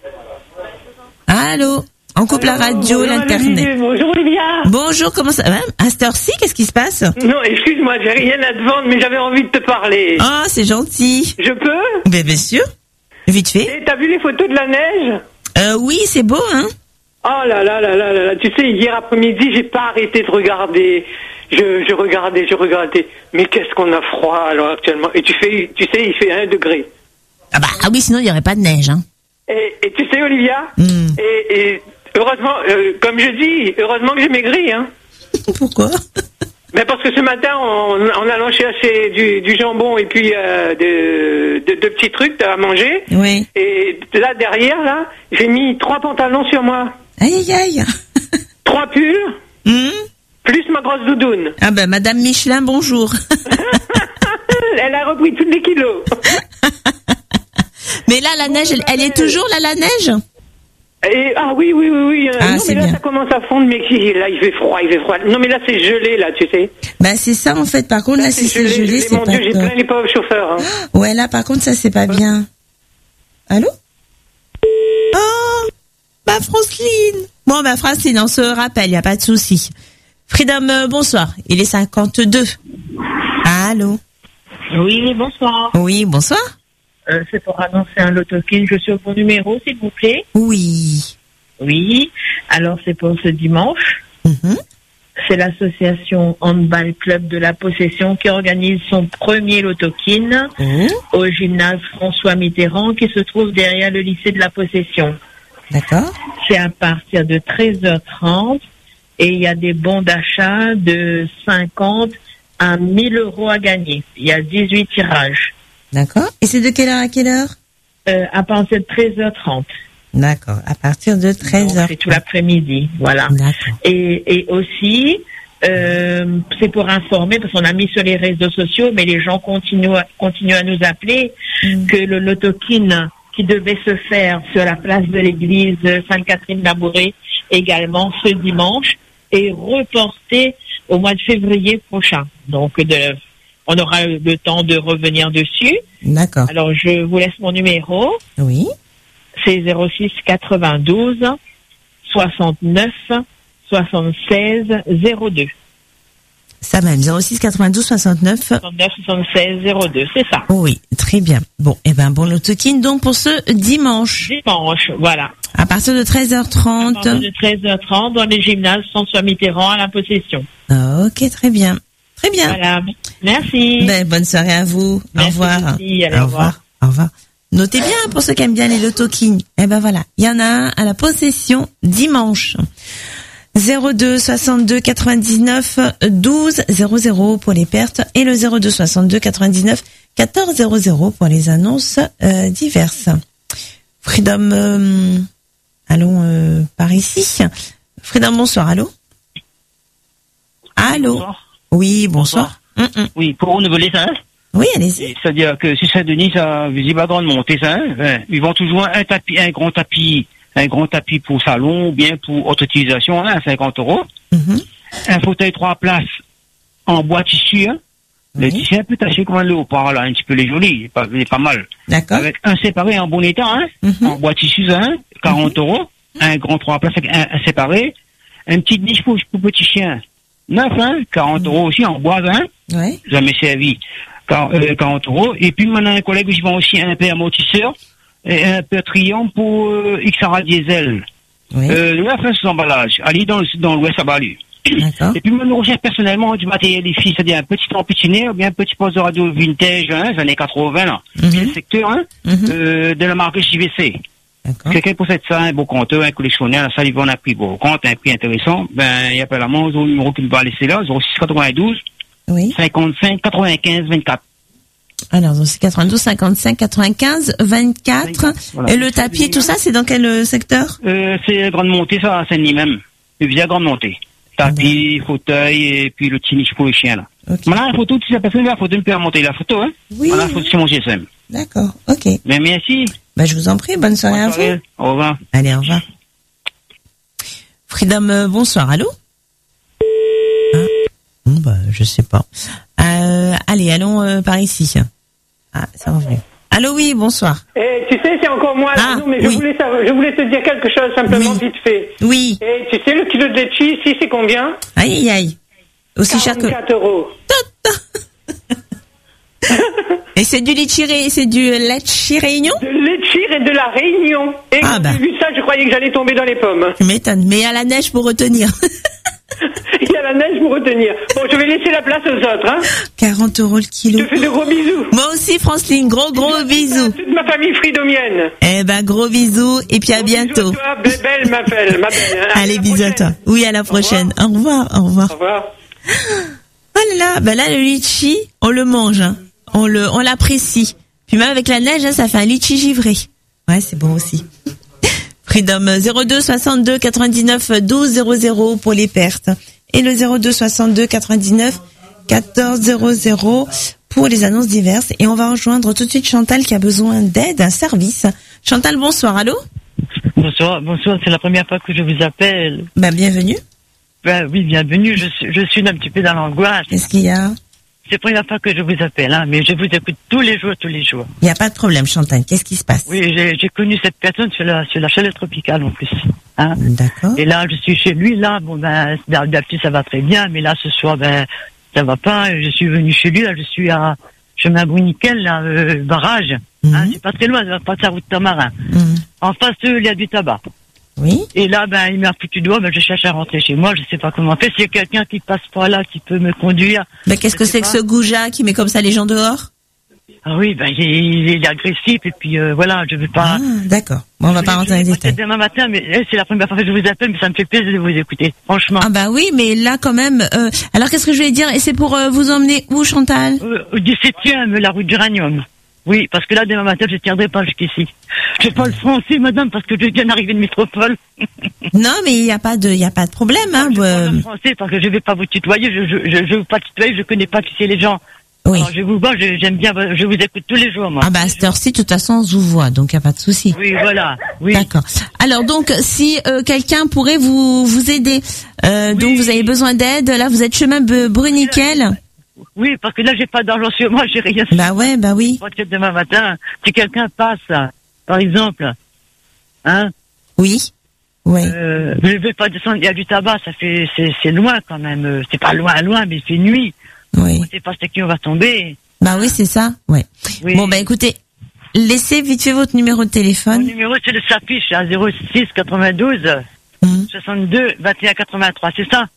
Allô? On coupe la radio, bonjour, l'internet. Olivier, bonjour Olivia. Bonjour, comment ça va? À cette heure-ci, qu'est-ce qui se passe? Non, excuse-moi, j'ai rien à te vendre, mais j'avais envie de te parler. Ah, c'est gentil. Je peux? Ben, bien sûr. Vite fait. Et t'as vu les photos de la neige? Euh, oui, c'est beau, hein? Oh là là là là là là. Tu sais, hier après-midi, j'ai pas arrêté de regarder. Je, je regardais, je regardais. Mais qu'est-ce qu'on a froid alors actuellement. Et tu fais, tu sais, il fait un degré. Ah bah, ah oui, sinon il n'y aurait pas de neige, hein. Et, et tu sais, Olivia, Mm. et, et heureusement, euh, comme je dis, heureusement que j'ai maigri, hein. Pourquoi? Ben parce que ce matin, en, en allant chercher du, du jambon et puis euh, de, de, de petits trucs à manger. Oui. Et là, derrière, là, j'ai mis trois pantalons sur moi. Aïe, aïe, aïe. Trois pulls. Mm. Plus ma grosse doudoune. Ah ben, Madame Michelin, bonjour. Elle a repris tous les kilos. Mais là, la neige, elle, elle est toujours là, la neige? Et, ah oui, oui, oui, oui. Ah, non, c'est mais là, bien. ça commence à fondre, mais qui- là, il fait froid, il fait froid. Non, mais là, c'est gelé, là, tu sais. Bah, c'est ça, en fait. Par contre, là, si c'est gelé, c'est Mon pas Dieu, j'ai top. plein les pauvres chauffeurs. Hein. Ouais, là, par contre, ça, c'est pas bien. Allô? Oh! Bah, Franceline! Bon, bah, Franceline, on se rappelle, y a pas de souci. Freedom, euh, bonsoir. Il est cinquante-deux. Allô? Oui, bonsoir. Oui, bonsoir. Euh, c'est pour annoncer un loto-kin. Je suis au bon numéro, s'il vous plaît. Oui. Oui. Alors, c'est pour ce dimanche. Mhm. C'est l'association Handball Club de la Possession qui organise son premier loto-kin Mhm. au gymnase François Mitterrand qui se trouve derrière le lycée de la Possession. D'accord. C'est à partir de treize heures trente et il y a des bons d'achat de cinquante à mille euros à gagner. Il y a dix-huit tirages. D'accord. Et c'est de quelle heure à quelle heure? Euh, à partir de treize heures trente. D'accord. À partir de treize heures. C'est tout l'après-midi, voilà. D'accord. Et, et aussi, euh, c'est pour informer, parce qu'on a mis sur les réseaux sociaux, mais les gens continuent à, continuent à nous appeler, que le loto-kin qui devait se faire sur la place de l'église Sainte-Catherine-Labouré également ce dimanche est reporté au mois de février prochain. Donc, de, on aura le temps de revenir dessus. D'accord. Alors, je vous laisse mon numéro. Oui. C'est zéro six quatre-vingt-douze soixante-neuf soixante-seize zéro deux. Ça même, zéro six quatre-vingt-douze soixante-neuf. soixante-neuf soixante-seize zéro deux, c'est ça. Oui, très bien. Bon, eh ben, bon loto-kin donc pour ce dimanche. Dimanche, voilà. À partir de treize heures trente. À partir de treize heures trente dans les gymnases François Mitterrand à la Possession. Ah, ok, très bien. Très bien. Voilà. Merci. Ben, bonne soirée à vous. Merci au revoir. aussi. Allez, au au revoir. Au revoir. Notez bien pour ceux qui aiment bien les loto-kin. Eh ben voilà, il y en a un à la Possession dimanche. zéro deux soixante-deux quatre-vingt-dix-neuf douze zéro zéro pour les pertes et le zéro deux soixante-deux quatre-vingt-dix-neuf quatorze zéro zéro pour les annonces euh, diverses. Freedom, euh, allons euh, par ici. Freedom, bonsoir, allô? Allô? Bonsoir. Oui, bonsoir. Bonsoir. Mm -mm. Oui, pour renouveler ça. Hein? Oui, allez-y. C'est-à-dire que si Saint-Denis, ça visible à grande montée, ça, hein, hein, ils vont toujours un tapis, un grand tapis, un grand tapis pour salon ou bien pour autre utilisation, hein, à cinquante euros. Mm-hmm. Un fauteuil trois places en bois tissu, hein. Le tissu un peu taché comme un léopard, là, un petit peu les jolis, il est pas, il est pas mal. D'accord. Avec un séparé en bon état, hein, mm-hmm. en bois tissu, hein, quarante mm-hmm. euros. Un grand trois places avec un, un séparé. Un petit niche pour, pour petit chien, neuf, hein, quarante euros aussi en bois, hein. Ouais. Jamais servi. quarante euros. Et puis maintenant, un collègue, je vends aussi un peu amortisseur et un peu triangle pour euh, X A R A diesel. Oui. Euh, le neuf, sous emballage. Allez dans, dans l'Ouest à Balu. D'accord. Et puis moi, je recherche personnellement du matériel des filles, c'est-à-dire un petit amputiné ou bien un petit poste de radio vintage, hein, les années quatre-vingts, là. Mm-hmm. Le secteur, hein, mm-hmm. euh, de la marque J V C. Quelqu'un possède ça, un beau compteur, un collectionneur, ça, il vend un prix beau compte, un prix intéressant, ben, il appelle à moi, au numéro qu'il va laisser là, zéro six quatre-vingt-douze oui. cinquante-cinq quatre-vingt-quinze vingt-quatre. Alors, donc c'est quatre-vingt-douze, cinquante-cinq, quatre-vingt-quinze, vingt-quatre. Voilà. Et le tapis et tout ça, c'est dans quel euh, secteur? Euh, c'est Grande Montée, ça, à Saint-Denis même. Le via Grande Montée. Tapis, fauteuil, et puis le petit niche pour les chiens, là. Okay. Voilà la photo, si la personne veut la photo, elle peut remonter la photo, hein. Oui. Voilà la photo sur mon G S M. D'accord, ok. Mais merci. Bah, je vous en prie, bonne soirée, bonne soirée. à vous. Au revoir. Allez, au revoir. Freedom, euh, bonsoir, allô? Ah, bon, bah, je sais pas. Euh, allez, allons euh, par ici. Ah, c'est revenu. Allô, oui, bonsoir. Et tu sais, c'est encore moi. Ah, non, mais je oui. voulais savoir, je voulais te dire quelque chose simplement Oui. vite fait. Oui. Et tu sais, le kilo de litchi ici, c'est combien? Aïe, aïe, aïe. Aussi cher que... quarante-quatre euros. Et c'est du litchi, ré- c'est du litchi réunion? De litchi et de la Réunion. Et Ah, quand bah. j'ai vu ça, je croyais que j'allais tomber dans les pommes. Tu m'étonnes, mais à la neige pour retenir. Il y a la neige pour retenir. Bon, je vais laisser la place aux autres, hein. quarante euros le kilo. Je te fais de gros bisous. Moi aussi, Franceline, gros, gros bisous. Toute ma famille fridomienne. Eh ben, gros bisous, et puis à bientôt. Toi, belle, belle, ma belle, ma belle. hein. Allez, bisous à toi. Oui, à la prochaine. Au revoir, au revoir. Au revoir. Oh là là, ben là, le litchi, on le mange, hein. On le, on l'apprécie. Puis même avec la neige, hein, ça fait un litchi givré. Ouais, c'est bon aussi. Freedom zéro deux soixante-deux quatre-vingt-dix-neuf douze zéro zéro pour les pertes. Et le zéro deux soixante-deux quatre-vingt-dix-neuf quatorze zéro zéro pour les annonces diverses. Et on va rejoindre tout de suite Chantal qui a besoin d'aide, un service. Chantal, bonsoir, allô? Bonsoir, bonsoir, c'est la première fois que je vous appelle. Ben, bienvenue. Ben oui, bienvenue, je suis, je suis un petit peu dans l'angoisse. Qu'est-ce qu'il y a? C'est la première fois que je vous appelle, hein, mais je vous écoute tous les jours, tous les jours. Il n'y a pas de problème, Chantal. Qu'est-ce qui se passe? Oui, j'ai, j'ai connu cette personne sur la, sur la chalet tropicale en plus. Hein. D'accord. Et là, je suis chez lui, là, bon ben, d'habitude ça va très bien, mais là, ce soir, ben, ça va pas. Je suis venu chez lui, là, je suis à chemin Bruniquel, là, euh, barrage. Mm-hmm. Hein, c'est pas très loin, ça va passer la route Tamarin. Mm-hmm. En face, euh, il y a du tabac. Oui. Et là, ben, il m'a foutu doigt, ben, je cherche à rentrer chez moi, je sais pas comment faire. S'il y a quelqu'un qui passe par là, qui peut me conduire. Ben, qu'est-ce que c'est que ce goujat qui met comme ça les gens dehors? Ah oui, ben, il est, il est agressif, et puis, euh, voilà, je veux pas. Ah, d'accord. Bon, on va pas rentrer dans les détails. Demain matin, mais eh, c'est la première fois que je vous appelle, mais ça me fait plaisir de vous écouter, franchement. Ah, bah oui, mais là, quand même, euh, alors qu'est-ce que je voulais dire? Et c'est pour euh, vous emmener où, Chantal? Euh, au dix-septième, la route d'Uranium. Oui, parce que là, demain matin, je ne tiendrai pas jusqu'ici. Je parle français, madame, parce que je viens d'arriver de métropole. Non, mais il n'y a pas de, il y a pas de problème, hein. Je parle français parce que je ne vais pas vous tutoyer, je, je, je, je veux pas tutoyer, je connais pas qui c'est les gens. Oui. Alors, je vous vois, je- j'aime bien, je vous écoute tous les jours, moi. Ah, bah, à cette heure-ci, de toute façon, on se vous voit, donc il n'y a pas de souci. Oui, voilà. Oui. D'accord. Alors, donc, si euh, quelqu'un pourrait vous, vous aider, euh, donc vous avez besoin d'aide, là, vous êtes chemin B- Bruniquel. Oui, parce que là, j'ai pas d'argent sur moi, j'ai rien. Bah ouais, bah oui. Peut-être demain matin, si quelqu'un passe, par exemple, hein. Oui. Oui. Euh, je ne vais pas descendre, il y a du tabac, ça fait, c'est, c'est loin quand même. euh, C'est pas loin, loin, mais c'est nuit. Oui. On sait pas sur qui on va tomber. Bah oui, c'est ça. Ouais. Oui. Bon, bah écoutez, laissez vite fait votre numéro de téléphone. Mon numéro, c'est le s'affiche à zéro six quatre-vingt-douze soixante-deux vingt et un quatre-vingt-trois, c'est ça?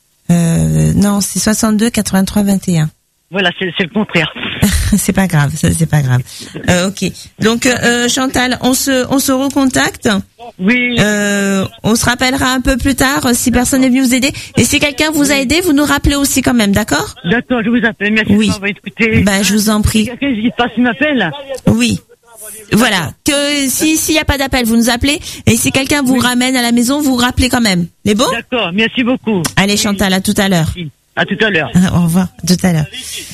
Euh, non, c'est soixante-deux quatre-vingt-trois vingt et un. Voilà, c'est, c'est le contraire. C'est pas grave, ça c'est pas grave. Euh, ok. Donc euh, Chantal, on se on se recontacte. Oui. Euh, on se rappellera un peu plus tard euh, si personne n'est venu vous aider. Et si quelqu'un vous a aidé, vous nous rappelez aussi quand même, d'accord? D'accord, je vous appelle. Merci. Oui. On va écouter. Ben je vous en prie. Quelqu'un qui passe m'appelle. Oui. Voilà. Que si s'il y a pas d'appel, vous nous appelez. Et si quelqu'un vous ramène à la maison, vous rappelez quand même. Les bons? D'accord. Merci beaucoup. Allez Chantal, à tout à l'heure. À tout à l'heure. Au revoir. À tout à l'heure.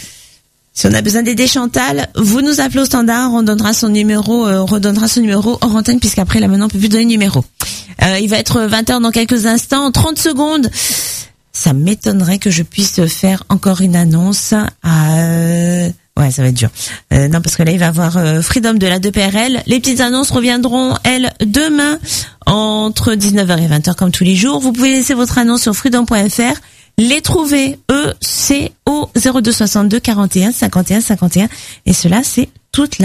Si on a besoin d'aider Chantal, vous nous appelez au standard, on donnera son numéro, euh, on redonnera son numéro hors antenne, puisqu'après là maintenant on peut plus donner de numéro. Euh, il va être vingt heures dans quelques instants, trente secondes. Ça m'étonnerait que je puisse faire encore une annonce à... Euh... Ouais, ça va être dur. Euh, non, parce que là, il va y avoir euh, Freedom de la deux P R L. Les petites annonces reviendront, elles, demain, entre dix-neuf heures et vingt heures, comme tous les jours. Vous pouvez laisser votre annonce sur freedom point f r. Les trouver, eux, c'est au zéro deux soixante-deux quarante et un cinquante et un cinquante et un. Et cela, c'est toute la